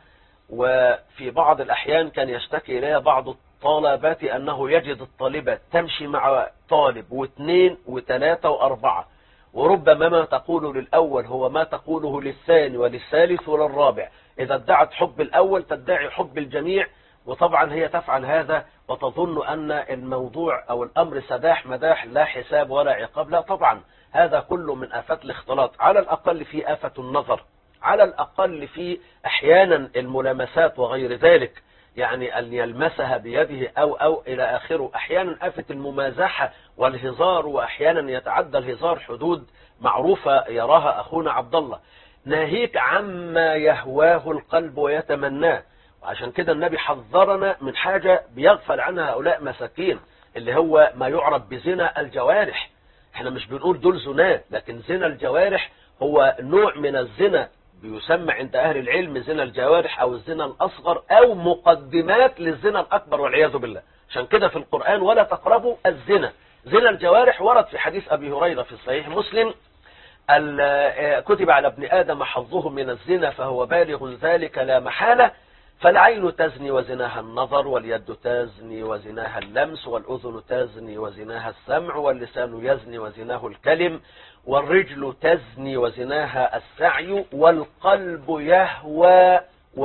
Speaker 2: وفي بعض الأحيان كان يشتكي إليها بعض الطالبات أنه يجد الطالبة تمشي مع طالب واثنين وثلاثة وأربعة، وربما ما تقول للأول هو ما تقوله للثاني وللثالث وللرابع. إذا ادعت حب الأول تدعي حب الجميع، وطبعا هي تفعل هذا وتظن أن الموضوع أو الأمر سداح مداح لا حساب ولا عقاب. لا طبعا، هذا كله من آفات الاختلاط. على الأقل في آفة النظر، على الأقل في أحيانا الملامسات وغير ذلك، يعني أن يلمسها بيده أو أو إلى آخره. أحيانا آفة الممازحة والهزار، وأحيانا يتعدى الهزار حدود معروفة يراها أخونا عبد الله. ناهيك عما يهواه القلب ويتمناه. وعشان كده النبي حذرنا من حاجة بيغفل عنها هؤلاء مساكين، اللي هو ما يعرف بزنا الجوارح. احنا مش بنقول دول زنا، لكن زنا الجوارح هو نوع من الزنا بيسمى عند أهل العلم زنا الجوارح أو الزنا الأصغر أو مقدمات للزنا الأكبر والعياذ بالله. عشان كده في القرآن ولا تقربوا الزنا، زنا الجوارح ورد في حديث أبي هريرة في صحيح مسلم: كتب على ابن آدم حظه من الزنا فهو بالغ ذلك لا محالة، فالعين تزني وزناها النظر، واليد تزني وزناها اللمس، والأذن تزني وزناها السمع، واللسان يزني وزناه الكلم، والرجل تزني وزناها السعي، والقلب يهوى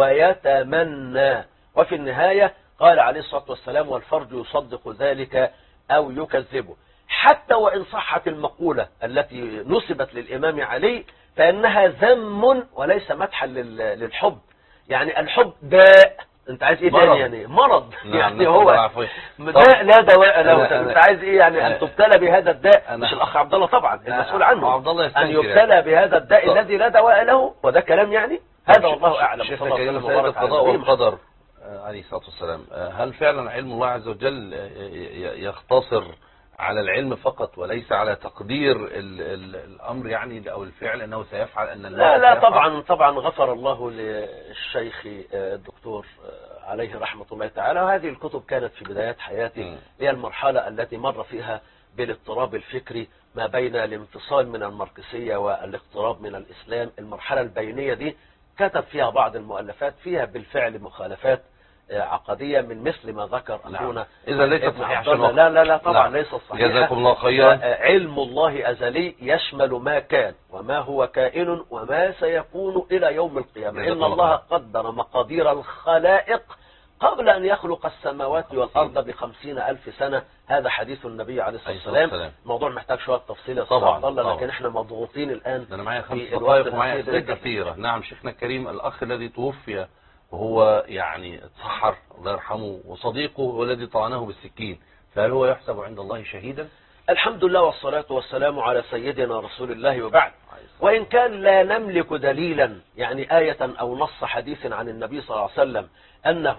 Speaker 2: ويتمنى. وفي النهاية قال عليه الصلاة والسلام: والفرج يصدق ذلك أو يكذبه. حتى وإن صحت المقولة التي نسبت للإمام علي فإنها ذم وليس مدحا للحب. يعني الحب داء، انت عايز ايه تاني؟ يعني مرض.
Speaker 1: نعم
Speaker 2: يعني هو داء لا دواء له. انت عايز ايه يعني؟ ان تبتلى بهذا الداء. مش الاخ عبد الله طبعا المسؤول عنه،
Speaker 1: عبد الله
Speaker 2: ان يبتلى بهذا الداء الذي لا دواء له، وده كلام يعني هذا والله اعلم.
Speaker 1: شيخنا كريم، سيد القضاء والقدر عليه الصلاة والسلام، هل فعلا علم الله عز وجل يختصر على العلم فقط وليس على تقدير ال ال الأمر يعني أو الفعل أنه سيفعل أن الله
Speaker 2: لا لا
Speaker 1: سيفعل؟
Speaker 2: طبعا طبعا غفر الله للشيخ الدكتور عليه رحمة الله تعالى، وهذه الكتب كانت في بدايات حياته. هي المرحلة التي مر فيها بالاضطراب الفكري ما بين الانفصال من الماركسية والاقتراب من الإسلام. المرحلة البينية دي كتب فيها بعض المؤلفات فيها بالفعل مخالفات عقدية من مثل ما ذكر أخونا.
Speaker 1: إذا ليس صحيح.
Speaker 2: لا لا لا طبعا ليس صحيح.
Speaker 1: جزاكم الله خيرا.
Speaker 2: علم الله أزلي يشمل ما كان وما هو كائن وما سيكون إلى يوم القيامة. إن الله قدر مقادير الخلائق قبل أن يخلق السماوات والأرض بخمسين ألف سنة. هذا حديث النبي عليه الصلاة والسلام. الموضوع محتاج شوية تفصيل يا
Speaker 1: طبعا
Speaker 2: الله، لكن احنا مضغوطين الآن.
Speaker 1: أنا معايا خمس دقائق ومعايا أسئلة كثيرة. نعم شيخنا الكريم، الأخ الذي توفي وهو يعني اتسحر الله يرحمه وصديقه والذي طعنه بالسكين، فهل هو يحسب عند الله شهيدا؟
Speaker 2: الحمد لله والصلاة والسلام على سيدنا رسول الله، وبعد. وإن كان لا نملك دليلا يعني آية أو نص حديث عن النبي صلى الله عليه وسلم أنه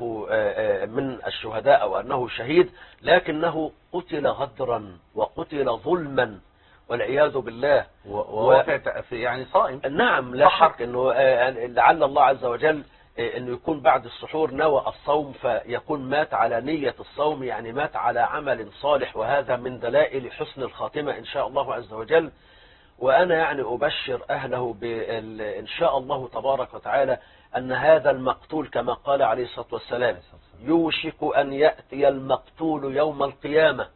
Speaker 2: من الشهداء أو أنه شهيد، لكنه قتل غدرا وقتل ظلما والعياذ بالله،
Speaker 1: وواقع يعني صائم.
Speaker 2: نعم لا شك أنه لعل الله عز وجل انه يكون بعد السحور نوى الصوم فيكون مات على نية الصوم، يعني مات على عمل صالح، وهذا من دلائل حسن الخاتمة ان شاء الله عز وجل. وانا يعني ابشر اهله بال ان شاء الله تبارك وتعالى ان هذا المقتول كما قال عليه الصلاة والسلام يوشك ان يأتي المقتول يوم القيامة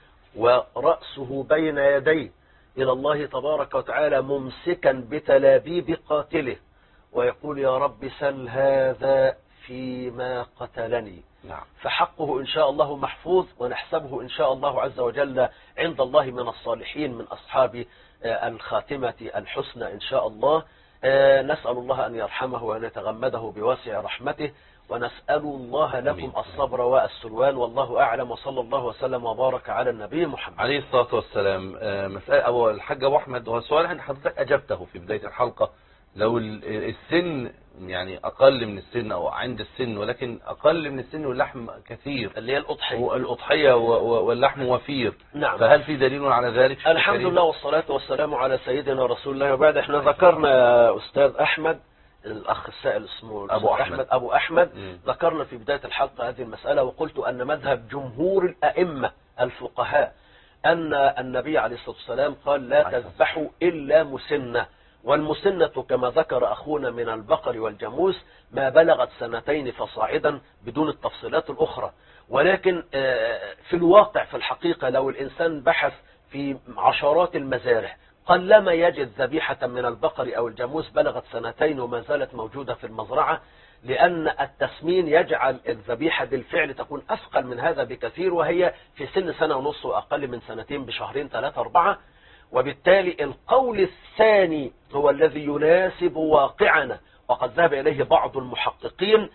Speaker 2: ورأسه بين يديه الى الله تبارك وتعالى ممسكا بتلابيب قاتله ويقول: يا رب سل هذا فيما قتلني.
Speaker 1: نعم.
Speaker 2: فحقه إن شاء الله محفوظ، ونحسبه إن شاء الله عز وجل عند الله من الصالحين من أصحاب الخاتمة الحسنى إن شاء الله. نسأل الله أن يرحمه وأن يتغمده بواسع رحمته، ونسأل الله لكم الصبر والسلوان، والله أعلم. وصلى الله وسلم وبارك على النبي محمد
Speaker 1: عليه الصلاة والسلام. مسألة أبو الحاج أبو أحمد، وهو السؤال اللي حضرتك أجبته في بداية الحلقة، لو السن يعني أقل من السن أو عند السن ولكن أقل من السن واللحم كثير،
Speaker 2: اللي هي الأضحية
Speaker 1: والأضحية واللحم وفير،
Speaker 2: نعم.
Speaker 1: فهل في دليل على ذلك؟
Speaker 2: الحمد لله والصلاة والسلام على سيدنا رسول الله، وبعد احنا ذكرنا يا أستاذ أحمد الأخ السائل اسمه
Speaker 1: أبو أحمد
Speaker 2: أبو أحمد
Speaker 1: م.
Speaker 2: ذكرنا في بداية الحلقة هذه المسألة، وقلت أن مذهب جمهور الأئمة الفقهاء أن النبي عليه الصلاة والسلام قال: لا تذبحوا إلا مسنة، والمسنة كما ذكر أخونا من البقر والجاموس ما بلغت سنتين فصاعدا بدون التفصيلات الأخرى. ولكن في الواقع في الحقيقة لو الإنسان بحث في عشرات المزارع قلما يجد ذبيحة من البقر أو الجاموس بلغت سنتين وما زالت موجودة في المزرعة، لأن التسمين يجعل الذبيحة بالفعل تكون أثقل من هذا بكثير، وهي في سن سنة ونص وأقل من سنتين بشهرين ثلاثة أربعة. وبالتالي القول الثاني هو الذي يناسب واقعنا، وقد ذهب إليه بعض المحققين،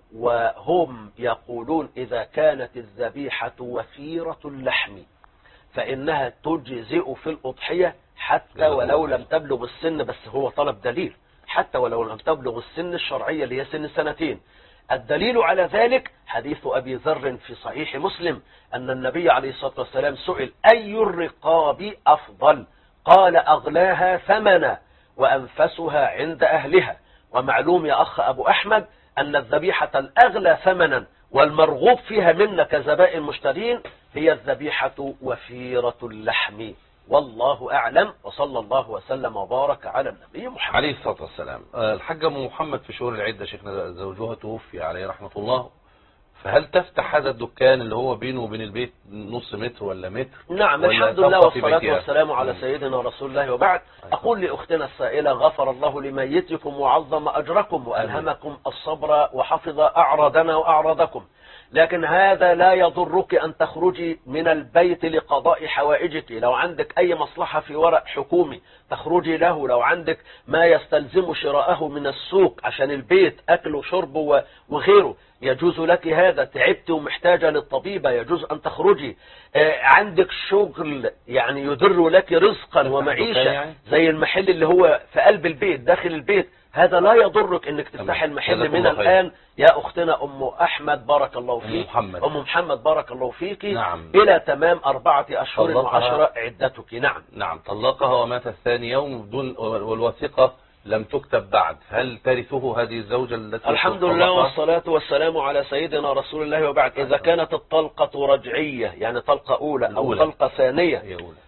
Speaker 2: وهم يقولون إذا كانت الذبيحة وفيرة اللحم فإنها تجزئ في الأضحية حتى ولو لم تبلغ السن، بس هو طلب دليل، حتى ولو لم تبلغ السن الشرعية اللي هي سن سنتين. الدليل على ذلك حديث أبي ذر في صحيح مسلم أن النبي عليه الصلاة والسلام سئل: أي الرقاب أفضل؟ قال: أغلاها ثمنا وأنفسها عند أهلها. ومعلوم يا أخ أبو أحمد أن الذبيحة الأغلى ثمنا والمرغوب فيها منا كزبائن المشترين هي الذبيحة وفيرة اللحم. والله أعلم، وصلى الله وسلم وبارك على النبي محمد
Speaker 1: عليه الصلاة والسلام. الحاجة أم محمد في شهور العدة شيخنا زوجها توفي عليه رحمة الله، فهل تفتح هذا الدكان اللي هو بينه وبين البيت نص متر ولا متر؟
Speaker 2: نعم،
Speaker 1: ولا
Speaker 2: الحمد لله
Speaker 1: تبقى في
Speaker 2: والصلاة
Speaker 1: بيتها؟
Speaker 2: والسلام على سيدنا رسول الله. وبعد، أقول لأختنا السائلة: غفر الله لميتكم وعظم أجركم وألهمكم الصبر وحفظ أعراضنا وأعراضكم، لكن هذا لا يضرك أن تخرجي من البيت لقضاء حوائجك. لو عندك أي مصلحة في ورق حكومي تخرجي له، لو عندك ما يستلزم شراءه من السوق عشان البيت أكل وشرب وغيره يجوز لك هذا. تعبت ومحتاجة للطبيبة يجوز أن تخرجي. آه عندك شغل يعني يدر لك رزقا ومعيشة زي المحل اللي هو في قلب البيت داخل البيت، هذا لا يضرك انك تفتح المحل من الآن. يا أختنا أم أحمد بارك الله فيك، أم محمد, أم محمد بارك الله فيك. نعم. إلى تمام أربعة أشهر وعشرة عدتك. نعم
Speaker 1: نعم. طلقها ومات الثاني يوم بدون والوثيقة لم تكتب بعد، هل ترثه هذه الزوجة التي
Speaker 2: الحمد لله والصلاة والسلام على سيدنا رسول الله. وبعد، إذا كانت الطلقة رجعية يعني طلقة أولى أو طلقة ثانية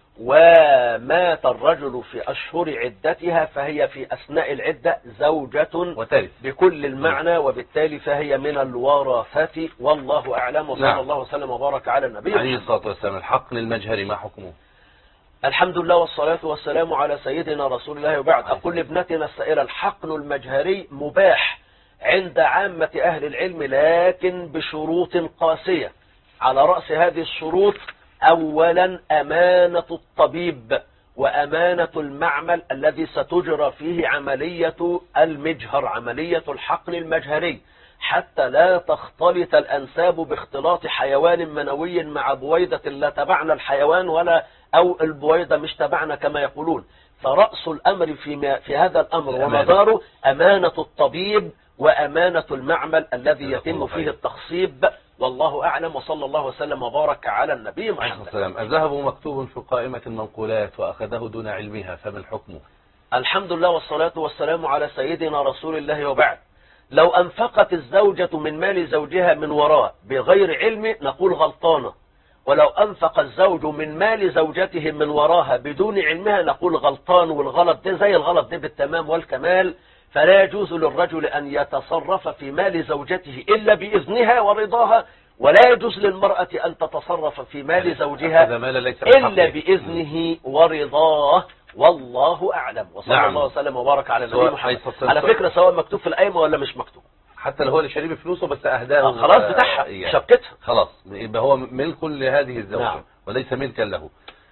Speaker 2: ومات الرجل في أشهر عدتها فهي في أثناء العدة زوجة
Speaker 1: وترث
Speaker 2: بكل المعنى، وبالتالي فهي من الورثة. والله أعلم، وصلى
Speaker 1: نعم.
Speaker 2: الله وسلم وبارك على النبي
Speaker 1: عليه الصلاة والسلام. الحقن المجهري ما حكمه؟
Speaker 2: الحمد لله والصلاة والسلام على سيدنا رسول الله. وبعد، أقول لابنتنا السائلة: الحقن المجهري مباح عند عامة أهل العلم، لكن بشروط قاسية. على رأس هذه الشروط: أولا أمانة الطبيب وأمانة المعمل الذي ستجرى فيه عملية المجهر، عملية الحقن المجهري، حتى لا تختلط الأنساب باختلاط حيوان منوي مع بويضة لا تبعنا الحيوان ولا أو البويضة مش تبعنا كما يقولون. فرأس الأمر في, في هذا الأمر ومداره أمانة الطبيب وأمانة المعمل الذي يتم فيه التخصيب. والله أعلم، وصلى الله وسلم وبارك على النبي محمد.
Speaker 1: الذهب مكتوب في قائمة المنقولات وأخذه دون علمها، فما الحكم؟
Speaker 2: الحمد لله والصلاة والسلام على سيدنا رسول الله. وبعد، لو أنفقت الزوجة من مال زوجها من وراء بغير علم نقول غلطانة، ولو أنفق الزوج من مال زوجته من وراها بدون علمها نقول غلطان. والغلط ده زي الغلط ده بالتمام والكمال. فلا يجوز للرجل أن يتصرف في مال زوجته إلا بإذنها ورضاها، ولا يجوز للمرأة أن تتصرف في مال زوجها إلا بإذنه ورضاه. والله أعلم، وصلى
Speaker 1: نعم.
Speaker 2: الله وسلم وبارك على النبي محمد. على فكرة سواء مكتوب في القايمة ولا مش مكتوب،
Speaker 1: حتى لو هو اللي شاريه فلوسه بس أهداه
Speaker 2: آه خلاص بتاعها
Speaker 1: يعني.
Speaker 2: شبكتها
Speaker 1: خلاص يبقى هو ملك لهذه الزوجة.
Speaker 2: نعم.
Speaker 1: وليس ملكا له.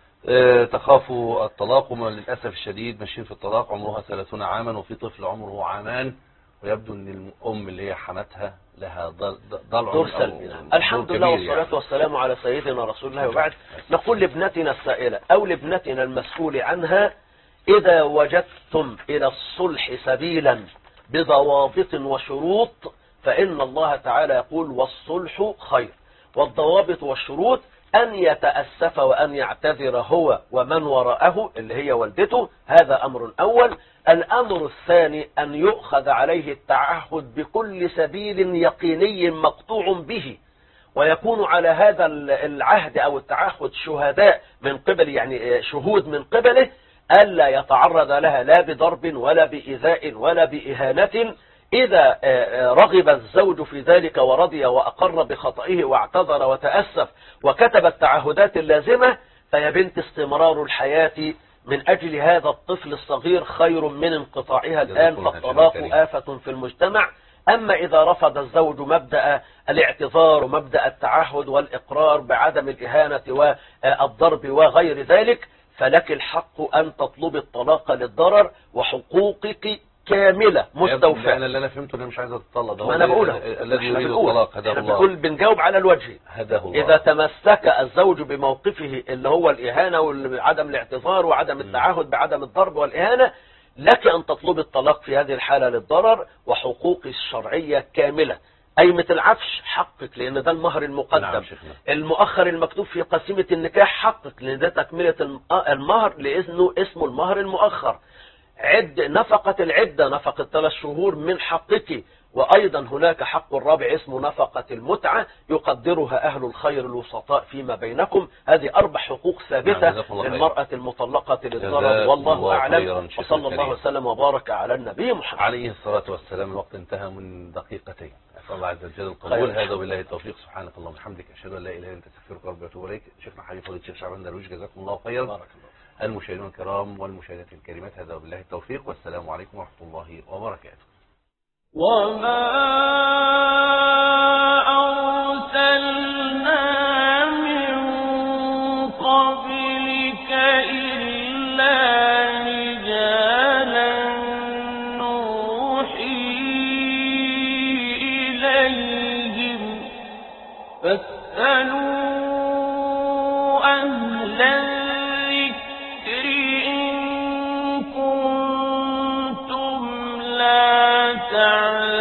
Speaker 1: اه تخاف الطلاق، وللأسف الشديد ماشيين في الطلاق عمرها ثلاثون عاما وفي طفل عمره عامان، ويبدو ان الأم اللي هي حمتها لها ضلع
Speaker 2: دور سلبي. الحمد لله والصلاة يعني. والسلام على سيدنا رسول الله. وبعد، نقول لابنتنا السائلة أو لابنتنا المسؤول عنها: إذا وجدتم إلى الصلح سبيلا بضوابط وشروط فإن الله تعالى يقول: والصلح خير. والضوابط والشروط أن يتأسف وأن يعتذر هو ومن وراءه اللي هي والدته، هذا أمر أول. الأمر الثاني أن يؤخذ عليه التعهد بكل سبيل يقيني مقطوع به، ويكون على هذا العهد أو التعهد شهداء من قبل، يعني شهود من قبله، ألا يتعرض لها لا بضرب ولا بإيذاء ولا بإهانة. إذا رغب الزوج في ذلك ورضي وأقر بخطئه واعتذر وتأسف وكتب التعهدات اللازمة، فيا بنت استمرار الحياة من أجل هذا الطفل الصغير خير من انقطاعها الآن، فالطلاق آفة في المجتمع. أما إذا رفض الزوج مبدأ الاعتذار ومبدأ التعهد والإقرار بعدم الإهانة والضرب وغير ذلك، فلك الحق أن تطلب الطلاق للضرر وحقوقك كاملة مستوفاة.
Speaker 1: أنا اللي أنا فهمته أنا مش عايز أتطلق، ده
Speaker 2: ما أنا بقولها
Speaker 1: الذي يريد الطلاق هداه الله.
Speaker 2: بنقول بنجاوب على الوجه.
Speaker 1: هداه الله.
Speaker 2: إذا تمسك الزوج بموقفه اللي هو الإهانة وعدم الاعتذار وعدم التعهد بعدم الضرب والإهانة، لك أن تطلب الطلاق في هذه الحالة للضرر وحقوق الشرعية كاملة. قيمة العفش حقك لأن ده المهر المقدم. نعم المؤخر المكتوب في قسيمة النكاح حقك لأن ده تكملة المهر لإذنه اسمه المهر المؤخر. عد نفقة العدة، نفقة ثلاث شهور من حقك، وأيضا هناك حق الرابع اسمه نفقة المتعة يقدرها أهل الخير الوسطاء فيما بينكم. هذه أربع حقوق ثابتة للمرأة المطلقة للضرر، والله أعلم. وصلى الله وسلم وبارك على النبي محمد
Speaker 1: عليه الصلاة والسلام. الوقت انتهى من دقيقتين. أسأل الله عز وجل القبول. هذا وبالله التوفيق. سبحانك اللهم وبحمدك، أشهد أن لا إله إلا أنت، أستغفرك وأتوب إليك. شيخنا حبيب فضيلة الشيخ شعبان درويش، جزاكم الله خيرا.
Speaker 2: بارك الله.
Speaker 1: المشاهدين الكرام والمشاهدات الكريمات، هذا وبالله التوفيق، والسلام عليكم ورحمة الله وبركاته.
Speaker 15: وما أرسلنا من قبلك إلا رجالا نوحي إليهم فاسألوا أهل الذكر إن كنتم لا تعلمون.